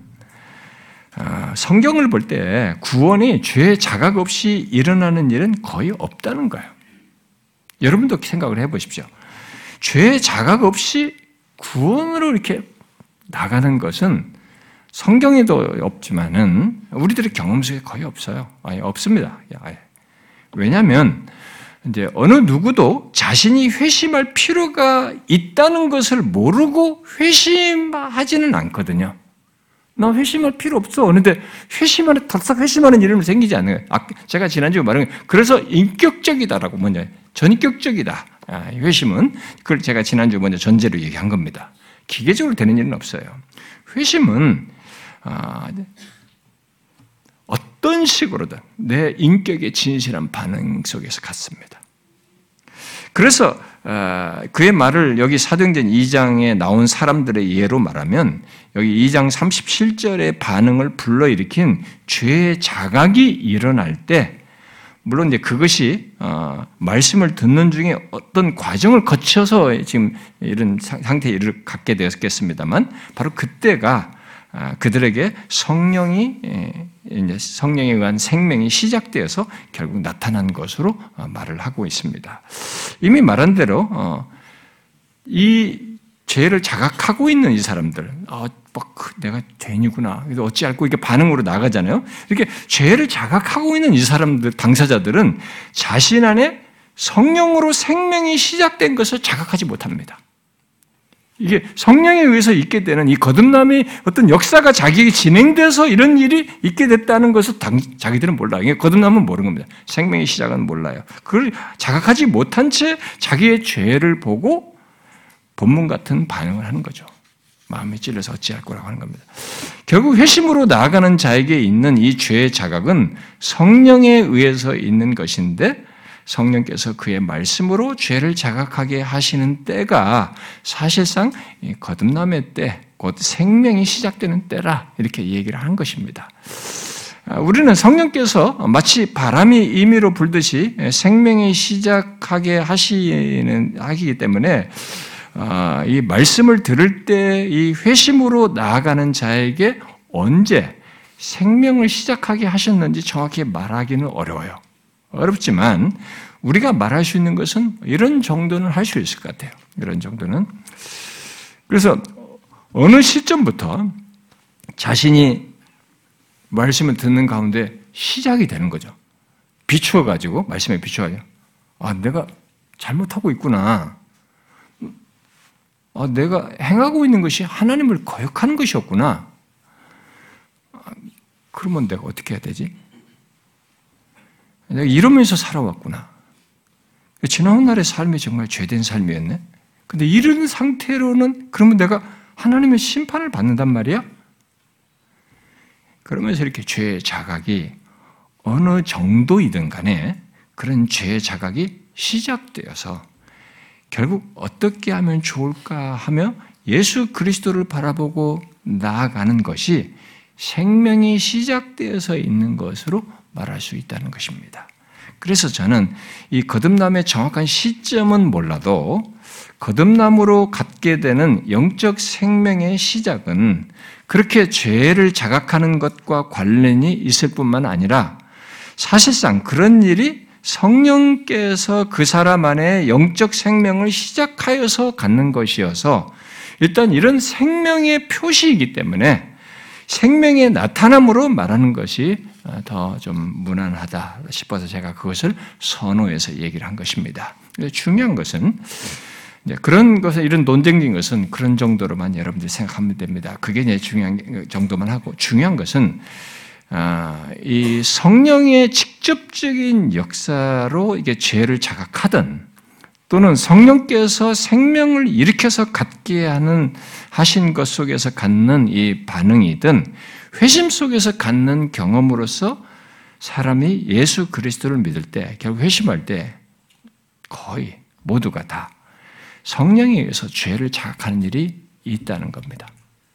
성경을 볼 때 구원이 죄 자각 없이 일어나는 일은 거의 없다는 거예요. 여러분도 생각을 해보십시오. 죄 자각 없이 구원으로 이렇게 나가는 것은 성경에도 없지만은 우리들의 경험 속에 거의 없어요. 아예 없습니다. 아예. 왜냐하면 이제 어느 누구도 자신이 회심할 필요가 있다는 것을 모르고 회심하지는 않거든요. 나 회심할 필요 없어. 그런데 덜썩 회심하는 일은 생기지 않아요. 제가 지난주에 말한 그래서 인격적이다라고 뭐냐, 전격적이다. 회심은 그걸 제가 지난주 먼저 전제로 얘기한 겁니다. 기계적으로 되는 일은 없어요. 회심은 어떤 식으로든 내 인격의 진실한 반응 속에서 갖습니다. 그래서 그의 말을 여기 사도행전 2장에 나온 사람들의 예로 말하면 여기 2장 37절의 반응을 불러일으킨 죄의 자각이 일어날 때 물론 이제 그것이 말씀을 듣는 중에 어떤 과정을 거쳐서 지금 이런 상태에 갖게 되었겠습니다만 바로 그때가 그들에게 성령에 의한 생명이 시작되어서 결국 나타난 것으로 말을 하고 있습니다. 이미 말한 대로 이 죄를 자각하고 있는 이 사람들, 내가 죄인이구나. 어찌 알고 이렇게 반응으로 나가잖아요. 이렇게 죄를 자각하고 있는 이 사람들, 당사자들은 자신 안에 성령으로 생명이 시작된 것을 자각하지 못합니다. 이게 성령에 의해서 있게 되는 이 거듭남의 어떤 역사가 자기에게 진행돼서 이런 일이 있게 됐다는 것을 자기들은 몰라요. 이게 거듭남은 모르는 겁니다. 생명의 시작은 몰라요. 그걸 자각하지 못한 채 자기의 죄를 보고 본문 같은 반응을 하는 거죠. 마음이 찔려서 어찌할 거라고 하는 겁니다. 결국 회심으로 나아가는 자에게 있는 이 죄의 자각은 성령에 의해서 있는 것인데 성령께서 그의 말씀으로 죄를 자각하게 하시는 때가 사실상 거듭남의 때, 곧 생명이 시작되는 때라 이렇게 얘기를 하는 것입니다. 우리는 성령께서 마치 바람이 임의로 불듯이 생명이 시작하게 하기 때문에 이 말씀을 들을 때 이 회심으로 나아가는 자에게 언제 생명을 시작하게 하셨는지 정확히 말하기는 어려워요. 어렵지만 우리가 말할 수 있는 것은 이런 정도는 할 수 있을 것 같아요. 이런 정도는. 그래서 어느 시점부터 자신이 말씀을 듣는 가운데 시작이 되는 거죠. 비추어가지고, 말씀에 비추어가지고, 내가 잘못하고 있구나. 내가 행하고 있는 것이 하나님을 거역하는 것이었구나. 그러면 내가 어떻게 해야 되지? 내가 이러면서 살아왔구나. 지난 날의 삶이 정말 죄된 삶이었네. 근데 이런 상태로는 그러면 내가 하나님의 심판을 받는단 말이야? 그러면서 이렇게 죄의 자각이 어느 정도이든 간에 그런 죄의 자각이 시작되어서 결국 어떻게 하면 좋을까 하며 예수 그리스도를 바라보고 나아가는 것이 생명이 시작되어서 있는 것으로 말할 수 있다는 것입니다. 그래서 저는 이 거듭남의 정확한 시점은 몰라도 거듭남으로 갖게 되는 영적 생명의 시작은 그렇게 죄를 자각하는 것과 관련이 있을 뿐만 아니라 사실상 그런 일이 성령께서 그 사람 안에 영적 생명을 시작하여서 갖는 것이어서 일단 이런 생명의 표시이기 때문에 생명의 나타남으로 말하는 것이 더 좀 무난하다 싶어서 제가 그것을 선호해서 얘기를 한 것입니다. 중요한 것은 그런 것에 이런 논쟁적인 것은 그런 정도로만 여러분들이 생각하면 됩니다. 그게 이제 중요한 정도만 하고 중요한 것은 이 성령의 직접적인 역사로 이게 죄를 자각하든 또는 성령께서 생명을 일으켜서 갖게 하신 것 속에서 갖는 이 반응이든 회심 속에서 갖는 경험으로서 사람이 예수 그리스도를 믿을 때 결국 회심할 때 거의 모두가 다 성령에 의해서 죄를 자각하는 일이 있다는 겁니다.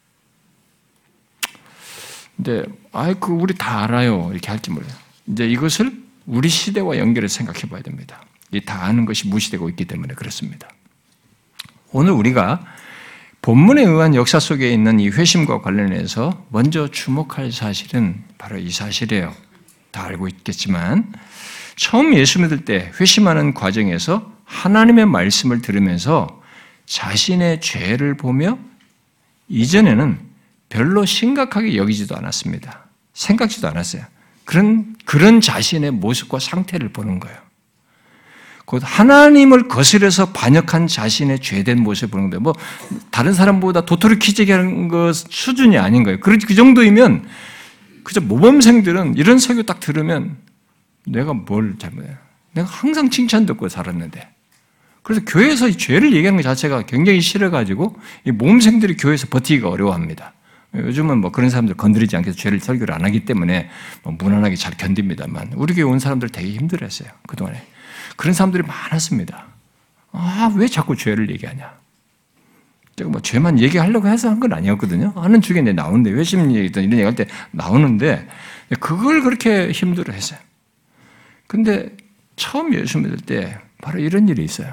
근데 우리 다 알아요 이렇게 할지 몰라요. 이제 이것을 우리 시대와 연결해서 생각해 봐야 됩니다. 이 다 아는 것이 무시되고 있기 때문에 그렇습니다. 오늘 우리가 본문에 의한 역사 속에 있는 이 회심과 관련해서 먼저 주목할 사실은 바로 이 사실이에요. 다 알고 있겠지만 처음 예수 믿을 때 회심하는 과정에서 하나님의 말씀을 들으면서 자신의 죄를 보며 이전에는 별로 심각하게 여기지도 않았습니다. 생각지도 않았어요. 그런 자신의 모습과 상태를 보는 거예요. 곧 하나님을 거스려서 반역한 자신의 죄된 모습을 보는 거예요. 다른 사람보다 도토리 키재기 하는 것 수준이 아닌 거예요. 그 정도이면 그저 모범생들은 이런 설교 딱 들으면 내가 뭘 잘못해요. 내가 항상 칭찬 듣고 살았는데. 그래서 교회에서 이 죄를 얘기하는 것 자체가 굉장히 싫어가지고 이 모범생들이 교회에서 버티기가 어려워합니다. 요즘은 그런 사람들 건드리지 않게 죄를 설교를 안 하기 때문에 무난하게 잘 견딥니다만 우리 교회 온 사람들 되게 힘들었어요. 그동안에. 그런 사람들이 많았습니다. 왜 자꾸 죄를 얘기하냐? 제가 뭐 죄만 얘기하려고 해서 한 건 아니었거든요. 하는 중에 나오는데, 회심 얘기든 이런 얘기할 때 나오는데, 그걸 그렇게 힘들어 했어요. 근데 처음 예수 믿을 때 바로 이런 일이 있어요.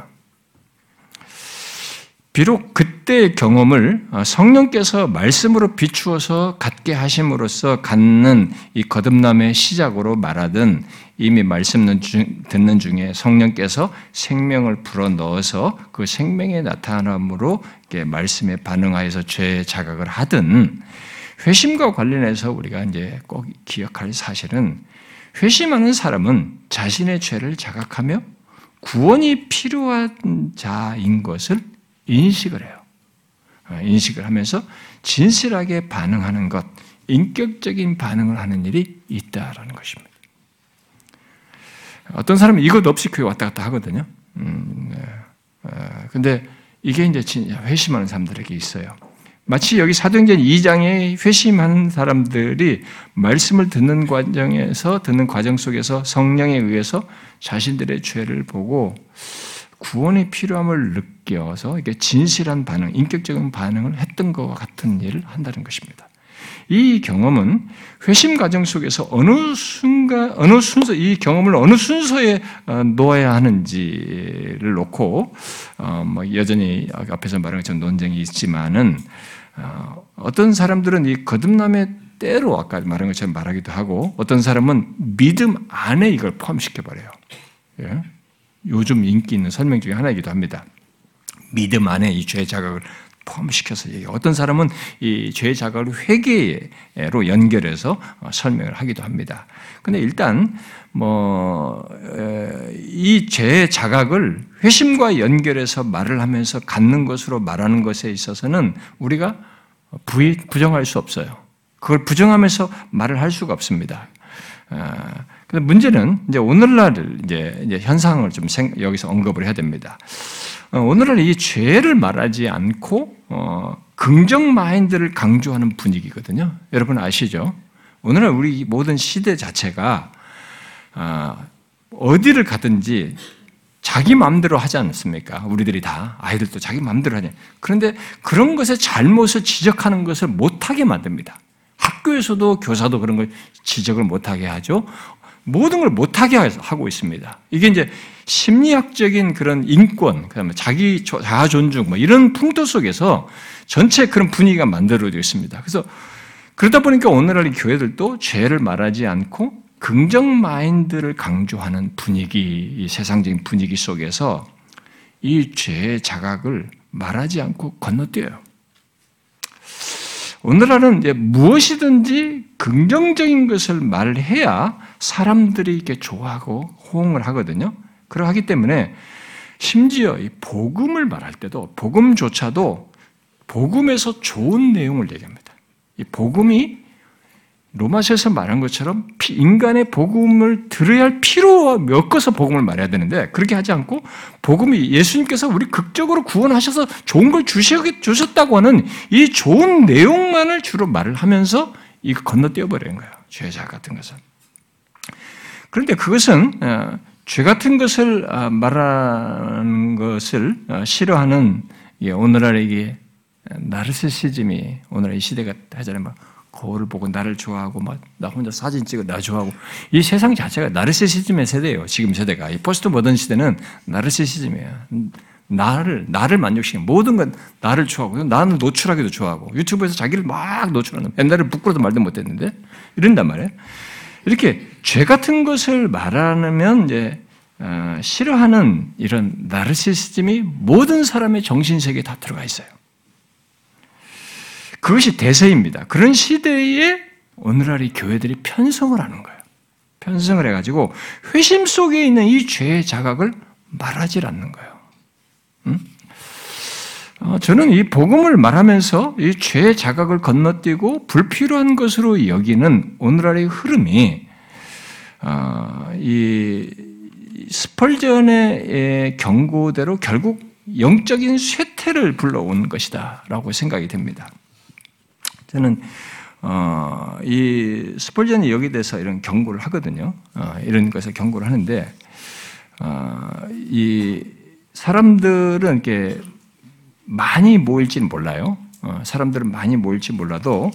비록 그때의 경험을 성령께서 말씀으로 비추어서 갖게 하심으로써 갖는 이 거듭남의 시작으로 말하든 이미 말씀 듣는 중에 성령께서 생명을 불어넣어서 그 생명의 나타남으로 말씀에 반응하여서 죄의 자각을 하든 회심과 관련해서 우리가 이제 꼭 기억할 사실은 회심하는 사람은 자신의 죄를 자각하며 구원이 필요한 자인 것을 인식을 해요. 인식을 하면서 진실하게 반응하는 것, 인격적인 반응을 하는 일이 있다라는 것입니다. 어떤 사람은 이것 없이 교회 왔다 갔다 하거든요. 근데 이게 이제 진짜 회심하는 사람들에게 있어요. 마치 여기 사도행전 2장에 회심하는 사람들이 말씀을 듣는 과정 속에서 성령에 의해서 자신들의 죄를 보고 구원의 필요함을 느껴서 이게 진실한 반응, 인격적인 반응을 했던 것과 같은 일을 한다는 것입니다. 이 경험은 회심 과정 속에서 어느 순서, 이 경험을 어느 순서에 놓아야 하는지를 놓고, 여전히 앞에서 말한 것처럼 논쟁이 있지만은, 어떤 사람들은 이 거듭남의 때로 아까 말한 것처럼 말하기도 하고, 어떤 사람은 믿음 안에 이걸 포함시켜버려요. 예? 요즘 인기 있는 설명 중에 하나이기도 합니다. 믿음 안에 이 죄의 자각을 포함시켜서 얘기해요. 어떤 사람은 이 죄의 자각을 회개로 연결해서 설명을 하기도 합니다. 근데 일단 이 죄의 자각을 회심과 연결해서 말을 하면서 갖는 것으로 말하는 것에 있어서는 우리가 부정할 수 없어요. 그걸 부정하면서 말을 할 수가 없습니다. 근데 문제는 이제 오늘날 이제 현상을 좀 여기서 언급을 해야 됩니다. 오늘날 이 죄를 말하지 않고 긍정 마인드를 강조하는 분위기거든요. 여러분 아시죠? 오늘날 우리 모든 시대 자체가 어디를 가든지 자기 마음대로 하지 않습니까? 우리들이 다 아이들도 자기 마음대로 하죠. 그런데 그런 것의 잘못을 지적하는 것을 못하게 만듭니다. 학교에서도 교사도 그런 걸 지적을 못하게 하죠. 모든 걸 못하게 하고 있습니다. 이게 이제 심리학적인 그런 인권, 그다음에 자기 자아 존중, 이런 풍토 속에서 전체 그런 분위기가 만들어져 있습니다. 그래서 그러다 보니까 오늘날 교회들도 죄를 말하지 않고 긍정 마인드를 강조하는 분위기, 이 세상적인 분위기 속에서 이 죄의 자각을 말하지 않고 건너뛰어요. 오늘날은 이제 무엇이든지 긍정적인 것을 말해야 사람들이 이렇게 좋아하고 호응을 하거든요. 그러하기 때문에 심지어 이 복음을 말할 때도 복음조차도 복음에서 좋은 내용을 얘기합니다. 이 복음이 로마서에서 말한 것처럼 인간의 복음을 들어야 할 필요와 엮어서 복음을 말해야 되는데 그렇게 하지 않고 복음이 예수님께서 우리 극적으로 구원하셔서 좋은 걸 주셨다고 하는 이 좋은 내용만을 주로 말을 하면서 이거 건너뛰어 버리는 거예요. 죄자 같은 것은. 그런데 그것은 죄 같은 것을 말하는 것을 싫어하는 오늘날 이게 나르시시즘이 오늘날 이 시대가 하잖아요. 거울을 보고 나를 좋아하고 나 혼자 사진 찍어 나 좋아하고 이 세상 자체가 나르시시즘의 세대예요. 지금 세대가 이 포스트 모던 시대는 나르시시즘이에요. 나를 만족시키는 모든 건 나를 좋아하고 나는 노출하기도 좋아하고 유튜브에서 자기를 막 노출하는 옛날에 부끄러워도 말도 못했는데 이런단 말이에요. 이렇게 죄 같은 것을 말하면 이제 싫어하는 이런 나르시시즘이 모든 사람의 정신세계에 다 들어가 있어요. 그것이 대세입니다. 그런 시대에 오늘날 이 교회들이 편성을 하는 거예요. 편성을 해가지고 회심 속에 있는 이 죄의 자각을 말하지 않는 거예요. 저는 이 복음을 말하면서 이 죄의 자각을 건너뛰고 불필요한 것으로 여기는 오늘날의 흐름이 이 스펄전의 경고대로 결국 영적인 쇠퇴를 불러온 것이다라고 생각이 됩니다. 저는 이 스펄전이 여기에 대해서 이런 경고를 하거든요. 이런 것에 경고를 하는데 이 사람들은 이렇게 많이 모일지는 몰라요. 사람들은 많이 모일지 몰라도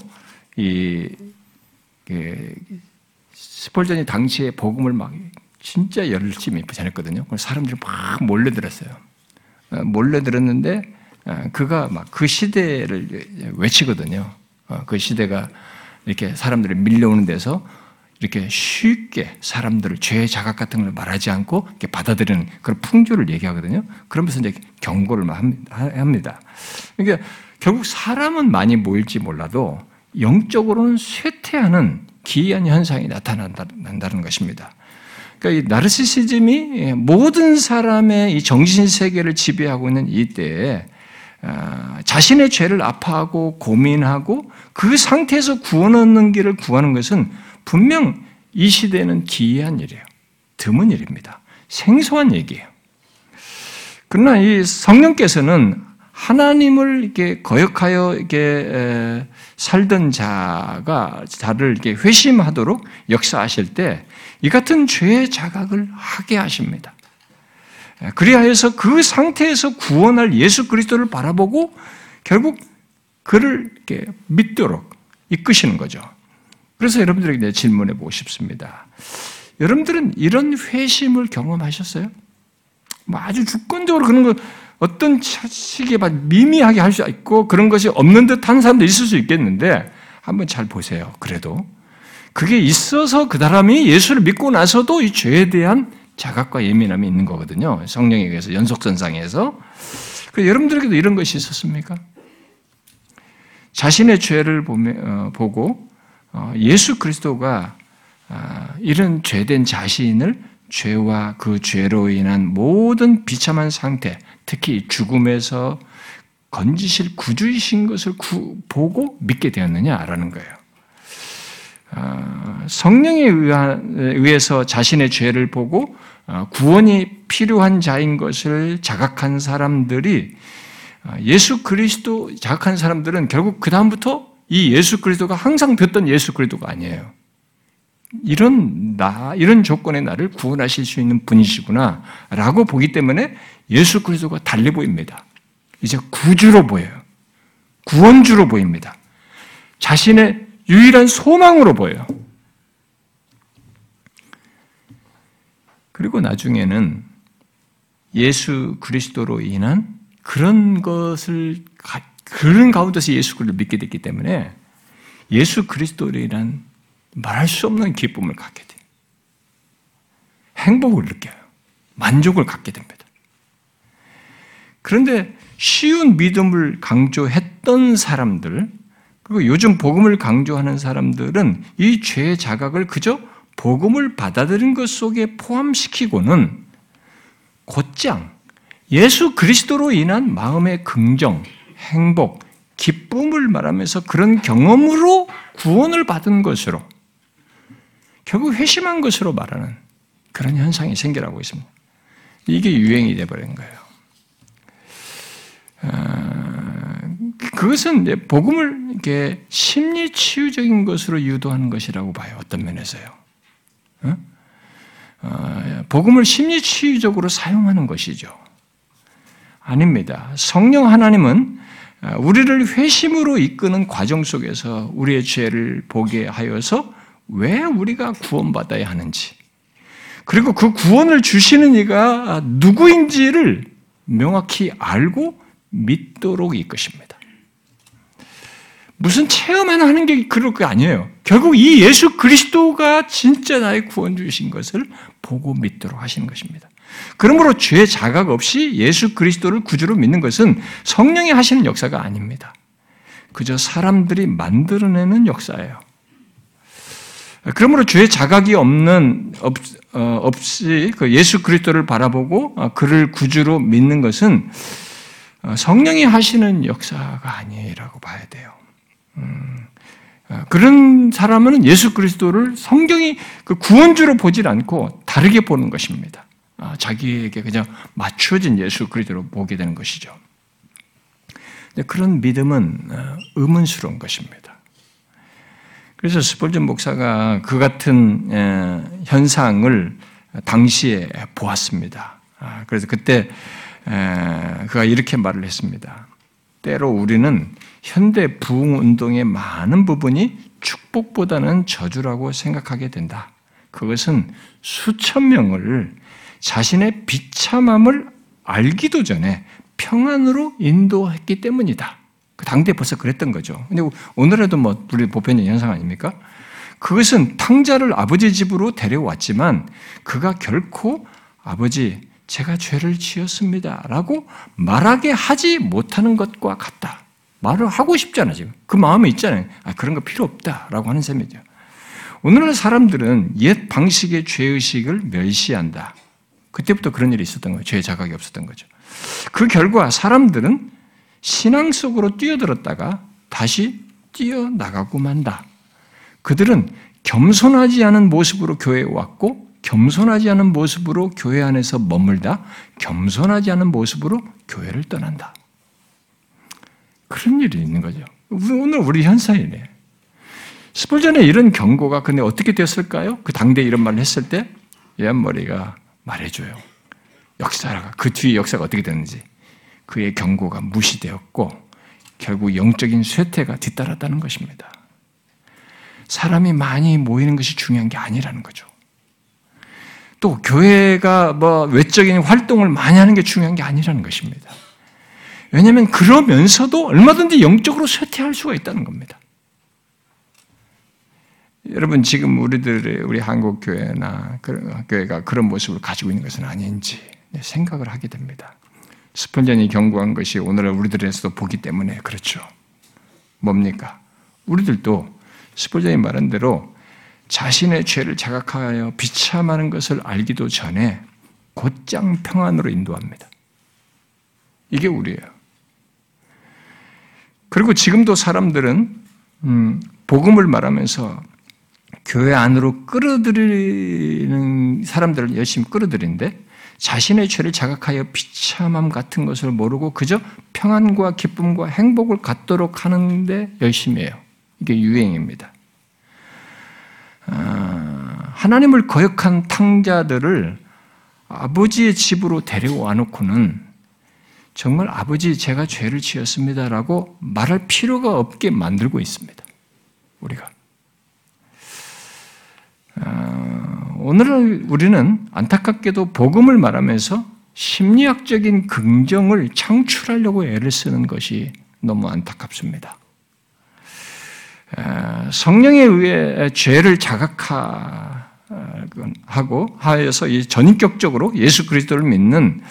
스펄전이 당시에 복음을 막 진짜 열심히 전했거든요. 사람들이 막 몰려들었어요. 몰려들었는데 그가 막 그 시대를 외치거든요. 그 시대가 이렇게 사람들이 밀려오는 데서 이렇게 쉽게 사람들을 죄의 자각 같은 걸 말하지 않고 이렇게 받아들이는 그런 풍조를 얘기하거든요. 그러면서 이제 경고를 합니다. 그러니까 결국 사람은 많이 모일지 몰라도 영적으로는 쇠퇴하는 기이한 현상이 나타난다는 것입니다. 그러니까 이 나르시시즘이 모든 사람의 이 정신 세계를 지배하고 있는 이때에 자신의 죄를 아파하고 고민하고 그 상태에서 구원 얻는 길을 구하는 것은 분명 이 시대에는 기이한 일이에요. 드문 일입니다. 생소한 얘기예요. 그러나 이 성령께서는 하나님을 이렇게 거역하여 이렇게 살던 자를 이렇게 회심하도록 역사하실 때 이 같은 죄의 자각을 하게 하십니다. 그리하여서 그 상태에서 구원할 예수 그리스도를 바라보고 결국 그를 이렇게 믿도록 이끄시는 거죠. 그래서 여러분들에게 질문해 보고 싶습니다. 여러분들은 이런 회심을 경험하셨어요? 아주 주권적으로 그런 거 어떤 시기에 미미하게 할 수 있고 그런 것이 없는 듯한 사람도 있을 수 있겠는데 한번 잘 보세요. 그래도 그게 있어서 그 사람이 예수를 믿고 나서도 이 죄에 대한 자각과 예민함이 있는 거거든요. 성령에 의해서 연속선상에서. 여러분들에게도 이런 것이 있었습니까? 자신의 죄를 보고 예수 그리스도가 이런 죄된 자신을 죄와 그 죄로 인한 모든 비참한 상태, 특히 죽음에서 건지실 구주이신 것을 보고 믿게 되었느냐라는 거예요. 성령에 의해서 자신의 죄를 보고 구원이 필요한 자인 것을 자각한 사람들이 예수 그리스도 자각한 사람들은 결국 그 다음부터 이 예수 그리스도가 항상 듣던 예수 그리스도가 아니에요. 이런 조건의 나를 구원하실 수 있는 분이시구나 라고 보기 때문에 예수 그리스도가 달리 보입니다. 이제 구주로 보여요. 구원주로 보입니다. 자신의 유일한 소망으로 보여요. 그리고 나중에는 예수 그리스도로 인한 그런 가운데서 예수 그리스도를 믿게 됐기 때문에 예수 그리스도로 인한 말할 수 없는 기쁨을 갖게 돼요. 행복을 느껴요. 만족을 갖게 됩니다. 그런데 쉬운 믿음을 강조했던 사람들, 그리고 요즘 복음을 강조하는 사람들은 이 죄의 자각을 그저 복음을 받아들인 것 속에 포함시키고는 곧장 예수 그리스도로 인한 마음의 긍정, 행복, 기쁨을 말하면서 그런 경험으로 구원을 받은 것으로 결국 회심한 것으로 말하는 그런 현상이 생겨나고 있습니다. 이게 유행이 되어버린 거예요. 그것은 이제 복음을 이렇게 심리 치유적인 것으로 유도하는 것이라고 봐요. 어떤 면에서요. 복음을 심리 치유적으로 사용하는 것이죠. 아닙니다. 성령 하나님은 우리를 회심으로 이끄는 과정 속에서 우리의 죄를 보게 하여서 왜 우리가 구원받아야 하는지, 그리고 그 구원을 주시는 이가 누구인지를 명확히 알고 믿도록 이끄십니다. 무슨 체험 하나 하는 게 그럴 거 아니에요. 결국 이 예수 그리스도가 진짜 나의 구원주이신 것을 보고 믿도록 하시는 것입니다. 그러므로 죄 자각 없이 예수 그리스도를 구주로 믿는 것은 성령이 하시는 역사가 아닙니다. 그저 사람들이 만들어내는 역사예요. 그러므로 죄 자각이 없이 그 예수 그리스도를 바라보고 그를 구주로 믿는 것은 성령이 하시는 역사가 아니라고 봐야 돼요. 그런 사람은 예수 그리스도를 성경이 그 구원주로 보질 않고 다르게 보는 것입니다. 자기에게 그냥 맞춰진 예수 그리스도로 보게 되는 것이죠. 그런 믿음은 의문스러운 것입니다. 그래서 스펄전 목사가 그 같은 현상을 당시에 보았습니다. 그래서 그때 그가 이렇게 말을 했습니다. 때로 우리는 현대 부흥운동의 많은 부분이 축복보다는 저주라고 생각하게 된다. 그것은 수천 명을 자신의 비참함을 알기도 전에 평안으로 인도했기 때문이다. 그 당대에 벌써 그랬던 거죠. 근데 오늘에도 뭐 우리 보편적 현상 아닙니까? 그것은 탕자를 아버지 집으로 데려왔지만 그가 결코 아버지 제가 죄를 지었습니다 라고 말하게 하지 못하는 것과 같다. 말을 하고 싶잖아 지금. 그 마음이 있잖아요. 그런 거 필요 없다라고 하는 셈이죠. 오늘날 사람들은 옛 방식의 죄의식을 멸시한다. 그때부터 그런 일이 있었던 거예요. 죄 자각이 없었던 거죠. 그 결과 사람들은 신앙 속으로 뛰어들었다가 다시 뛰어나가고 만다. 그들은 겸손하지 않은 모습으로 교회에 왔고 겸손하지 않은 모습으로 교회 안에서 머물다 겸손하지 않은 모습으로 교회를 떠난다. 그런 일이 있는 거죠. 오늘 우리 현상이네. 스폴전의 이런 경고가 근데 어떻게 됐을까요? 그 당대에 이런 말을 했을 때 예언머리가 말해줘요. 역사가 그 뒤에 역사가 어떻게 됐는지. 그의 경고가 무시되었고 결국 영적인 쇠퇴가 뒤따랐다는 것입니다. 사람이 많이 모이는 것이 중요한 게 아니라는 거죠. 또 교회가 외적인 활동을 많이 하는 게 중요한 게 아니라는 것입니다. 왜냐하면 그러면서도 얼마든지 영적으로 쇠퇴할 수가 있다는 겁니다. 여러분 지금 우리 한국 교회나 교회가 그런 모습을 가지고 있는 것은 아닌지 생각을 하게 됩니다. 스폰전이 경고한 것이 오늘 우리들에서도 보기 때문에 그렇죠. 뭡니까? 우리들도 스폰전이 말한 대로 자신의 죄를 자각하여 비참하는 것을 알기도 전에 곧장 평안으로 인도합니다. 이게 우리예요. 그리고 지금도 사람들은 복음을 말하면서 교회 안으로 끌어들이는 사람들을 열심히 끌어들이는데 자신의 죄를 자각하여 비참함 같은 것을 모르고 그저 평안과 기쁨과 행복을 갖도록 하는데 열심히 해요. 이게 유행입니다. 하나님을 거역한 탕자들을 아버지의 집으로 데려와 놓고는 정말 아버지 제가 죄를 지었습니다라고 말할 필요가 없게 만들고 있습니다. 우리가. 오늘 우리는 안타깝게도 복음을 말하면서 심리학적인 긍정을 창출하려고 애를 쓰는 것이 너무 안타깝습니다. 성령에 의해 죄를 자각하고 하여서 전인격적으로 예수 그리스도를 믿는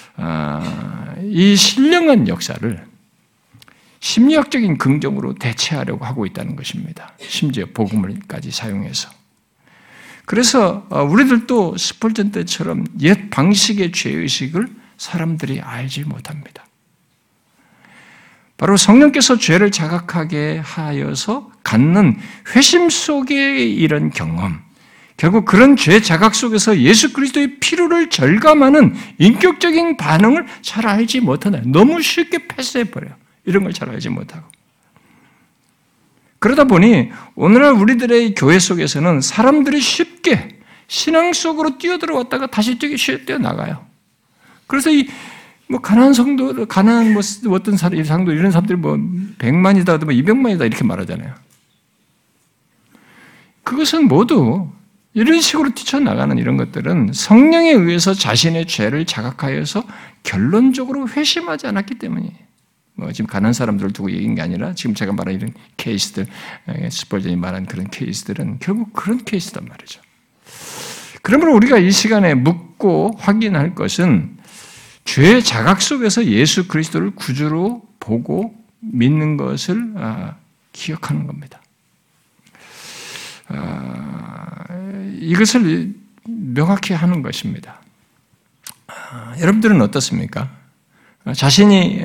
이 신령한 역사를 심리학적인 긍정으로 대체하려고 하고 있다는 것입니다. 심지어 복음을까지 사용해서. 그래서 우리들도 스폴전 때처럼 옛 방식의 죄의식을 사람들이 알지 못합니다. 바로 성령께서 죄를 자각하게 하여서 갖는 회심 속의 이런 경험, 결국 그런 죄 자각 속에서 예수 그리스도의 필요를 절감하는 인격적인 반응을 잘 알지 못하나요? 너무 쉽게 패스해버려요. 이런 걸 잘 알지 못하고. 그러다 보니 오늘날 우리들의 교회 속에서는 사람들이 쉽게 신앙 속으로 뛰어들어왔다가 다시 뛰어나가요. 그래서 가난한 성도, 어떤 상도 이런 사람들이 100만이다, 200만이다 이렇게 말하잖아요. 그것은 모두 이런 식으로 뛰쳐나가는 이런 것들은 성령에 의해서 자신의 죄를 자각하여서 결론적으로 회심하지 않았기 때문이에요. 지금 가난한 사람들을 두고 얘기한 게 아니라 지금 제가 말한 이런 케이스들, 스폴전이 말한 그런 케이스들은 결국 그런 케이스단 말이죠. 그러므로 우리가 이 시간에 묻고 확인할 것은 죄의 자각 속에서 예수 그리스도를 구주로 보고 믿는 것을 기억하는 겁니다. 이것을 명확히 하는 것입니다. 여러분들은 어떻습니까? 자신이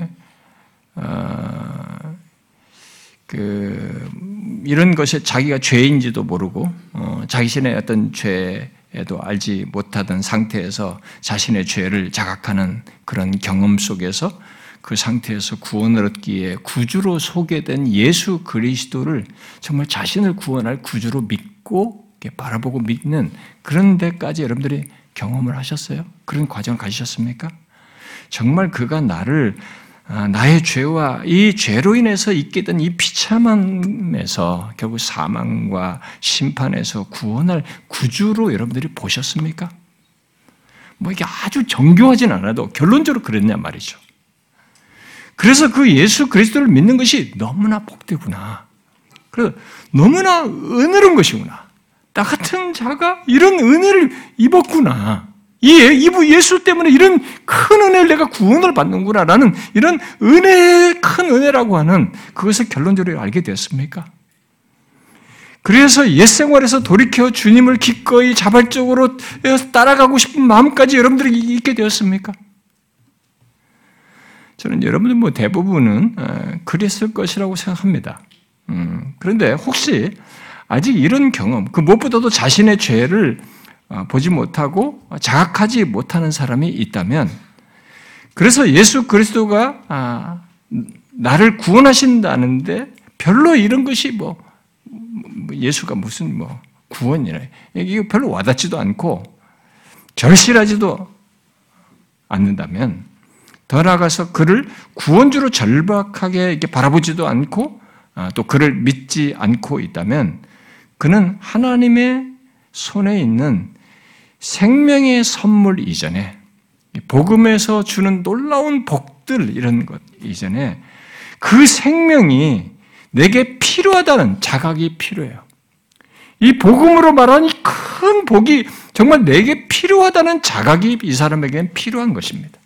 이런 것에 자기가 죄인지도 모르고 자신의 어떤 죄에도 알지 못하던 상태에서 자신의 죄를 자각하는 그런 경험 속에서 그 상태에서 구원을 얻기에 구주로 소개된 예수 그리스도를 정말 자신을 구원할 구주로 믿고 바라보고 믿는 그런 데까지 여러분들이 경험을 하셨어요? 그런 과정을 가지셨습니까? 정말 그가 나의 죄와 이 죄로 인해서 있게 된 이 비참함에서 결국 사망과 심판에서 구원할 구주로 여러분들이 보셨습니까? 뭐 이게 아주 정교하진 않아도 결론적으로 그랬냐 말이죠. 그래서 그 예수 그리스도를 믿는 것이 너무나 복되구나. 그래서 너무나 은혜로운 것이구나. 나 같은 자가 이런 은혜를 입었구나. 예수 때문에 이런 큰 은혜를 내가 구원을 받는구나라는 이런 큰 은혜라고 하는 그것을 결론적으로 알게 되었습니까? 그래서 옛 생활에서 돌이켜 주님을 기꺼이 자발적으로 따라가고 싶은 마음까지 여러분들이 있게 되었습니까? 저는 여러분들 대부분은 그랬을 것이라고 생각합니다. 그런데 혹시 아직 이런 경험, 그 무엇보다도 자신의 죄를 보지 못하고 자각하지 못하는 사람이 있다면, 그래서 예수 그리스도가 나를 구원하신다는데 별로 이런 것이 예수가 무슨 구원이라 이게 별로 와닿지도 않고 절실하지도 않는다면, 더 나아가서 그를 구원주로 절박하게 이렇게 바라보지도 않고 또 그를 믿지 않고 있다면, 그는 하나님의 손에 있는 생명의 선물 이전에, 복음에서 주는 놀라운 복들 이런 것 이전에 그 생명이 내게 필요하다는 자각이 필요해요. 이 복음으로 말하는 큰 복이 정말 내게 필요하다는 자각이 이 사람에게는 필요한 것입니다.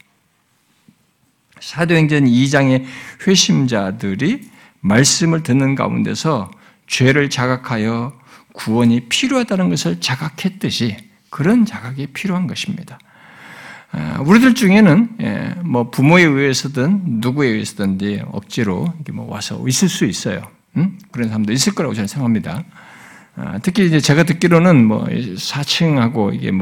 사도행전 2장의 회심자들이 말씀을 듣는 가운데서 죄를 자각하여 구원이 필요하다는 것을 자각했듯이 그런 자각이 필요한 것입니다. 우리들 중에는 부모에 의해서든 누구에 의해서든지 억지로 와서 있을 수 있어요. 그런 사람도 있을 거라고 저는 생각합니다. 특히 이제 제가 듣기로는 4층하고 이게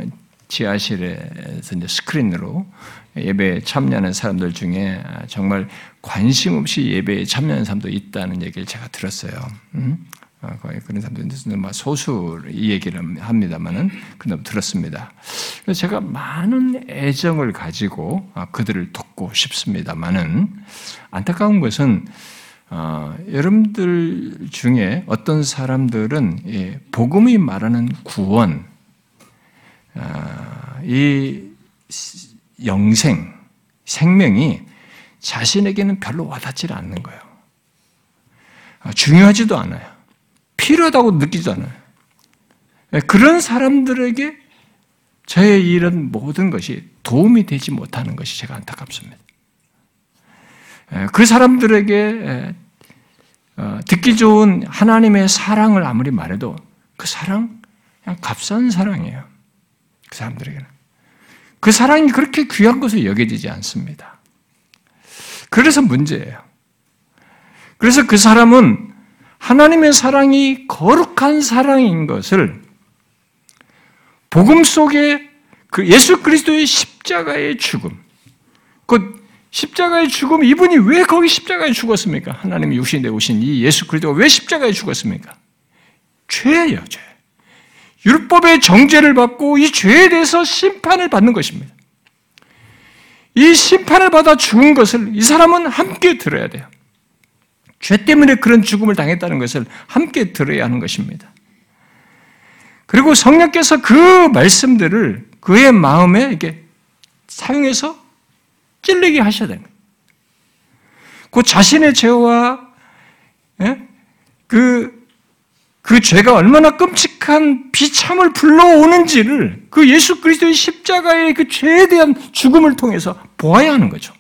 지하실에서 이제 스크린으로 예배에 참여하는 사람들 중에 정말 관심 없이 예배에 참여하는 사람도 있다는 얘기를 제가 들었어요. 그런 사람들은 소수 이 얘기를 합니다만은 그런 들었습니다. 그래서 제가 많은 애정을 가지고 그들을 돕고 싶습니다만은 안타까운 것은 여러분들 중에 어떤 사람들은 복음이 말하는 구원, 이 영생, 생명이 자신에게는 별로 와닿지 않는 거예요. 중요하지도 않아요. 필요하다고 느끼지 않아요. 그런 사람들에게 저의 이런 모든 것이 도움이 되지 못하는 것이 제가 안타깝습니다. 그 사람들에게 듣기 좋은 하나님의 사랑을 아무리 말해도 그 사랑 그냥 값싼 사랑이에요. 그 사람들에게는. 그 사랑이 그렇게 귀한 것으로 여겨지지 않습니다. 그래서 문제예요. 그래서 그 사람은 하나님의 사랑이 거룩한 사랑인 것을 복음 속에 그 예수 그리스도의 십자가의 죽음, 그 십자가의 죽음, 이분이 왜 거기 십자가에 죽었습니까? 하나님이 육신이 되어 오신 이 예수 그리스도가 왜 십자가에 죽었습니까? 죄예요, 죄. 율법의 정죄를 받고 이 죄에 대해서 심판을 받는 것입니다. 이 심판을 받아 죽은 것을 이 사람은 함께 들어야 돼요. 죄 때문에 그런 죽음을 당했다는 것을 함께 들어야 하는 것입니다. 그리고 성령께서 그 말씀들을 그의 마음에 이렇게 사용해서 찔리게 하셔야 됩니다. 그 자신의 죄와 그 죄가 얼마나 끔찍한 비참을 불러오는지를 그 예수 그리스도의 십자가의 그 죄에 대한 죽음을 통해서 보아야 하는 거죠.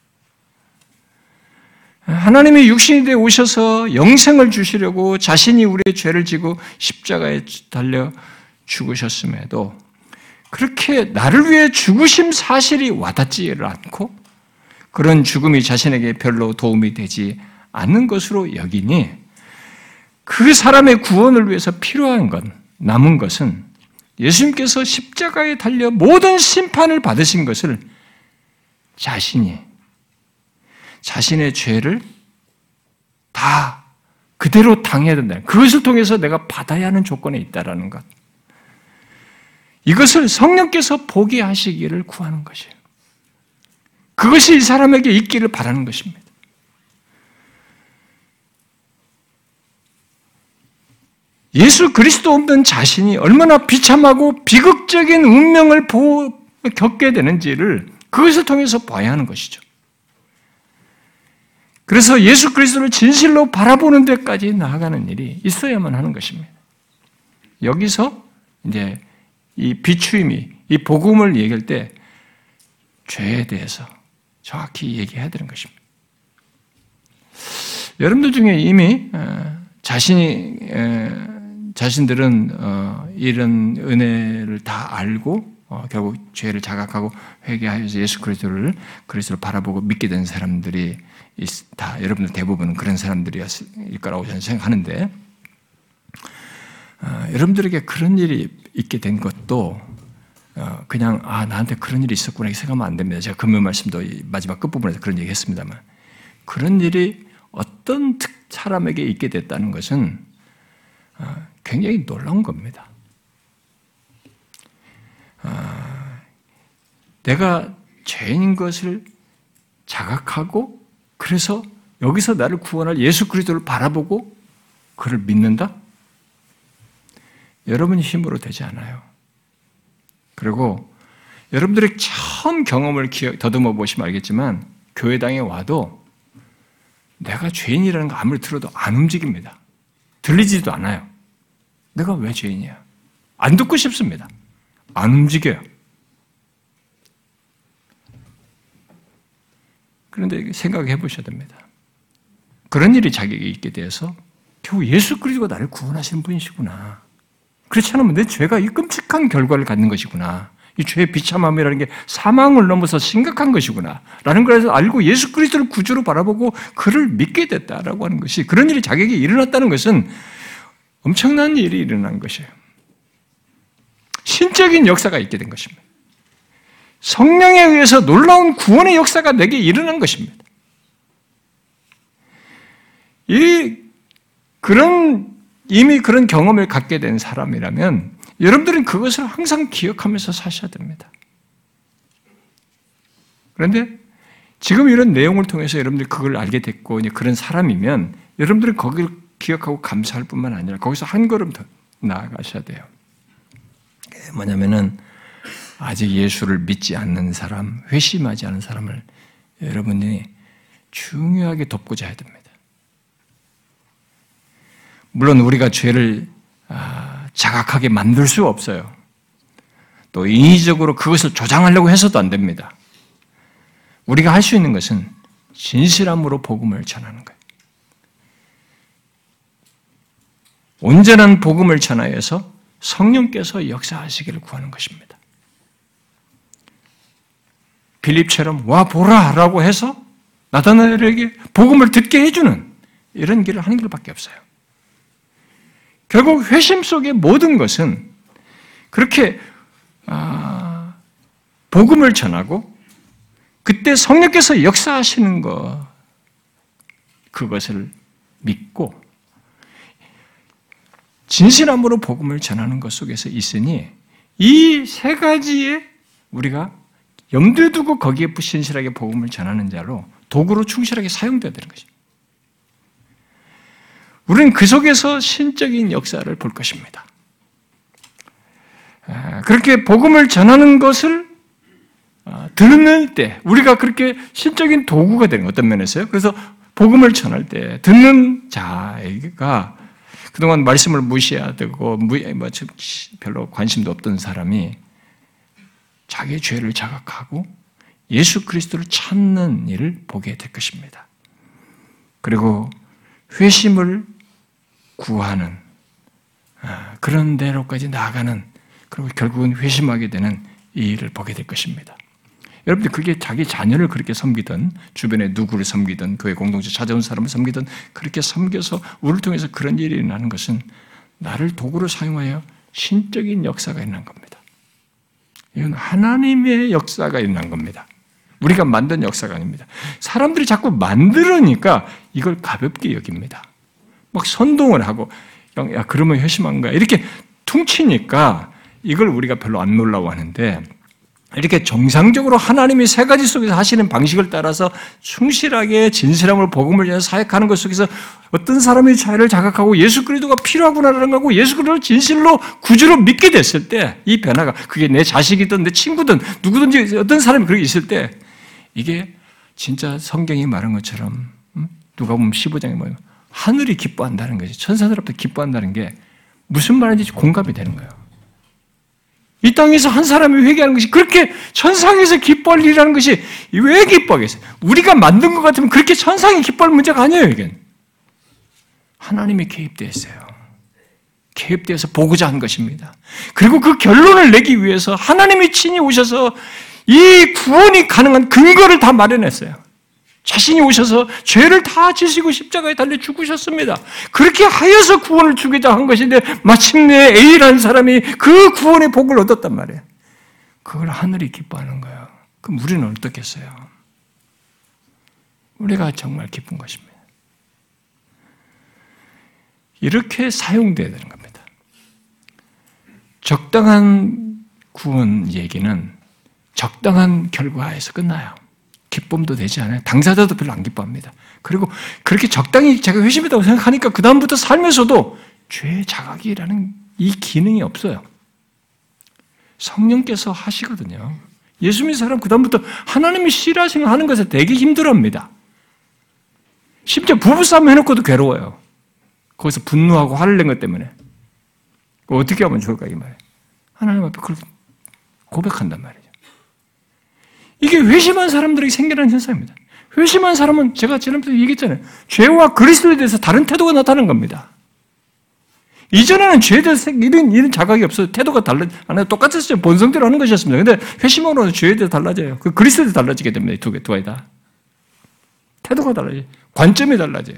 하나님이 육신이 되어 오셔서 영생을 주시려고 자신이 우리의 죄를 지고 십자가에 달려 죽으셨음에도 그렇게 나를 위해 죽으심 사실이 와닿지를 않고 그런 죽음이 자신에게 별로 도움이 되지 않는 것으로 여기니 그 사람의 구원을 위해서 필요한 것, 남은 것은 예수님께서 십자가에 달려 모든 심판을 받으신 것을 자신의 죄를 다 그대로 당해야 된다. 그것을 통해서 내가 받아야 하는 조건에 있다라는 것. 이것을 성령께서 보게 하시기를 구하는 것이에요. 그것이 이 사람에게 있기를 바라는 것입니다. 예수 그리스도 없는 자신이 얼마나 비참하고 비극적인 운명을 겪게 되는지를 그것을 통해서 봐야 하는 것이죠. 그래서 예수 그리스도를 진실로 바라보는 데까지 나아가는 일이 있어야만 하는 것입니다. 여기서 이제 이 비추임이, 이 복음을 얘기할 때 죄에 대해서 정확히 얘기해야 되는 것입니다. 여러분들 중에 이미 자신들은 이런 은혜를 다 알고 결국 죄를 자각하고 회개하여서 예수 그리스도를 바라보고 믿게 된 사람들이 다 여러분들 대부분은 그런 사람들일 거라고 저는 생각하는데 여러분들에게 그런 일이 있게 된 것도 그냥 나한테 그런 일이 있었구나 이렇게 생각하면 안 됩니다. 제가 금요 말씀도 마지막 끝부분에서 그런 얘기 했습니다만 그런 일이 어떤 사람에게 있게 됐다는 것은 굉장히 놀라운 겁니다. 내가 죄인인 것을 자각하고 그래서 여기서 나를 구원할 예수 그리스도를 바라보고 그를 믿는다? 여러분 힘으로 되지 않아요. 그리고 여러분들의 처음 경험을 더듬어 보시면 알겠지만 교회당에 와도 내가 죄인이라는 거 아무리 들어도 안 움직입니다. 들리지도 않아요. 내가 왜 죄인이야? 안 듣고 싶습니다. 안 움직여요. 그런데 생각해 보셔야 됩니다. 그런 일이 자기에게 있게 돼서 결국 예수 그리스도가 나를 구원하시는 분이시구나. 그렇지 않으면 내 죄가 이 끔찍한 결과를 갖는 것이구나. 이 죄의 비참함이라는 게 사망을 넘어서 심각한 것이구나. 라는 걸 알고 예수 그리스도를 구주로 바라보고 그를 믿게 됐다라고 하는 것이 그런 일이 자기에게 일어났다는 것은 엄청난 일이 일어난 것이에요. 신적인 역사가 있게 된 것입니다. 성령에 의해서 놀라운 구원의 역사가 내게 일어난 것입니다. 이미 그런 경험을 갖게 된 사람이라면 여러분들은 그것을 항상 기억하면서 사셔야 됩니다. 그런데 지금 이런 내용을 통해서 여러분들이 그걸 알게 됐고 그런 사람이면 여러분들은 거기를 기억하고 감사할 뿐만 아니라 거기서 한 걸음 더 나아가셔야 돼요. 뭐냐면은 아직 예수를 믿지 않는 사람, 회심하지 않은 사람을 여러분이 중요하게 돕고자 해야 됩니다. 물론 우리가 죄를 자각하게 만들 수 없어요. 또 인위적으로 그것을 조장하려고 해서도 안 됩니다. 우리가 할 수 있는 것은 진실함으로 복음을 전하는 거예요. 온전한 복음을 전하여서 성령께서 역사하시기를 구하는 것입니다. 빌립처럼 와 보라라고 해서 나타나엘에게 복음을 듣게 해주는 이런 길을 하는 길밖에 없어요. 결국 회심 속의 모든 것은 그렇게 복음을 전하고 그때 성령께서 역사하시는 것 그것을 믿고 진실함으로 복음을 전하는 것 속에서 있으니 이 세 가지에 우리가 염두에 두고 거기에 신실하게 복음을 전하는 자로 도구로 충실하게 사용되어야 되는 것입니다. 우리는 그 속에서 신적인 역사를 볼 것입니다. 그렇게 복음을 전하는 것을 듣는 때 우리가 그렇게 신적인 도구가 되는 어떤 면에서요. 그래서 복음을 전할 때 듣는 자가 그동안 말씀을 무시하고 별로 관심도 없던 사람이 자기의 죄를 자각하고 예수 그리스도를 찾는 일을 보게 될 것입니다. 그리고 회심을 구하는 그런 대로까지 나아가는 그리고 결국은 회심하게 되는 이 일을 보게 될 것입니다. 여러분들 그게 자기 자녀를 그렇게 섬기든 주변에 누구를 섬기든 교회 공동체 찾아온 사람을 섬기든 그렇게 섬겨서 우리를 통해서 그런 일이 일어나는 것은 나를 도구로 사용하여 신적인 역사가 일어난 겁니다. 이건 하나님의 역사가 일어난 겁니다. 우리가 만든 역사가 아닙니다. 사람들이 자꾸 만들으니까 이걸 가볍게 여깁니다. 막 선동을 하고 야 그러면 회심한 거야 이렇게 퉁치니까 이걸 우리가 별로 안 놀라워하는데 이렇게 정상적으로 하나님이 세 가지 속에서 하시는 방식을 따라서 충실하게 진실함으로 복음을 전해 사역하는 것 속에서 어떤 사람의 자유를 자각하고 예수 그리스도가 필요하구나라는 거고 예수 그리스도를 진실로 구주로 믿게 됐을 때 이 변화가 그게 내 자식이든 내 친구든 누구든지 어떤 사람이 그렇게 있을 때 이게 진짜 성경이 말한 것처럼 누가 보면 15장에 뭐예요? 하늘이 기뻐한다는 것이 천사들 앞에 기뻐한다는 게 무슨 말인지 공감이 되는 거예요. 이 땅에서 한 사람이 회개하는 것이 그렇게 천상에서 기뻐할 일이라는 것이 왜 기뻐하겠어요? 우리가 만든 것 같으면 그렇게 천상이 기뻐할 문제가 아니에요, 이게. 하나님이 개입되어 있어요. 개입되어서 보고자 한 것입니다. 그리고 그 결론을 내기 위해서 하나님이 친히 오셔서 이 구원이 가능한 근거를 다 마련했어요. 자신이 오셔서 죄를 다 지시고 십자가에 달려 죽으셨습니다. 그렇게 하여서 구원을 주고자 한 것인데 마침내 A라는 사람이 그 구원의 복을 얻었단 말이에요. 그걸 하늘이 기뻐하는 거예요. 그럼 우리는 어떻겠어요? 우리가 정말 기쁜 것입니다. 이렇게 사용되어야 되는 겁니다. 적당한 구원 얘기는 적당한 결과에서 끝나요. 기쁨도 되지 않아요. 당사자도 별로 안 기뻐합니다. 그리고 그렇게 적당히 제가 회심했다고 생각하니까 그 다음부터 살면서도 죄의 자각이라는 이 기능이 없어요. 성령께서 하시거든요. 예수 믿는 사람 그 다음부터 하나님이 싫어하시는 하는 것에 되게 힘들어합니다. 심지어 부부싸움 해놓고도 괴로워요. 거기서 분노하고 화를 낸 것 때문에. 어떻게 하면 좋을까 이 말이에요. 하나님 앞에 그걸 고백한단 말이에요. 이게 회심한 사람들에게 생겨나는 현상입니다. 회심한 사람은 제가 지난번에 얘기했잖아요. 죄와 그리스도에 대해서 다른 태도가 나타나는 겁니다. 이전에는 죄에 대해서 이런 자각이 없어요. 태도가 똑같았어요. 본성대로 하는 것이었습니다. 그런데 회심으로는 죄에 대해서 달라져요. 그 그리스도에 대해서 달라지게 됩니다. 두 가지 다. 태도가 달라져요. 관점이 달라져요.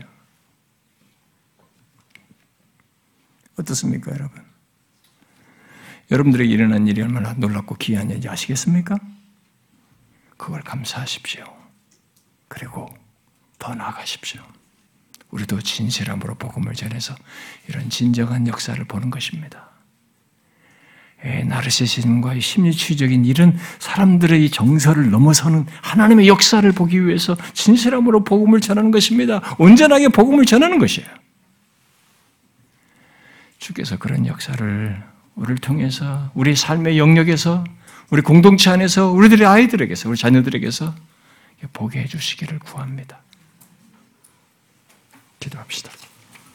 어떻습니까, 여러분? 여러분들에게 일어난 일이 얼마나 놀랍고 귀한지 아시겠습니까? 그걸 감사하십시오. 그리고 더 나아가십시오. 우리도 진실함으로 복음을 전해서 이런 진정한 역사를 보는 것입니다. 나르시시즘과 심리주의적인 이런 사람들의 이 정서를 넘어서는 하나님의 역사를 보기 위해서 진실함으로 복음을 전하는 것입니다. 온전하게 복음을 전하는 것이에요. 주께서 그런 역사를 우리를 통해서 우리 삶의 영역에서 우리 공동체 안에서 우리들의 아이들에게서 우리 자녀들에게서 보게 해주시기를 구합니다. 기도합시다.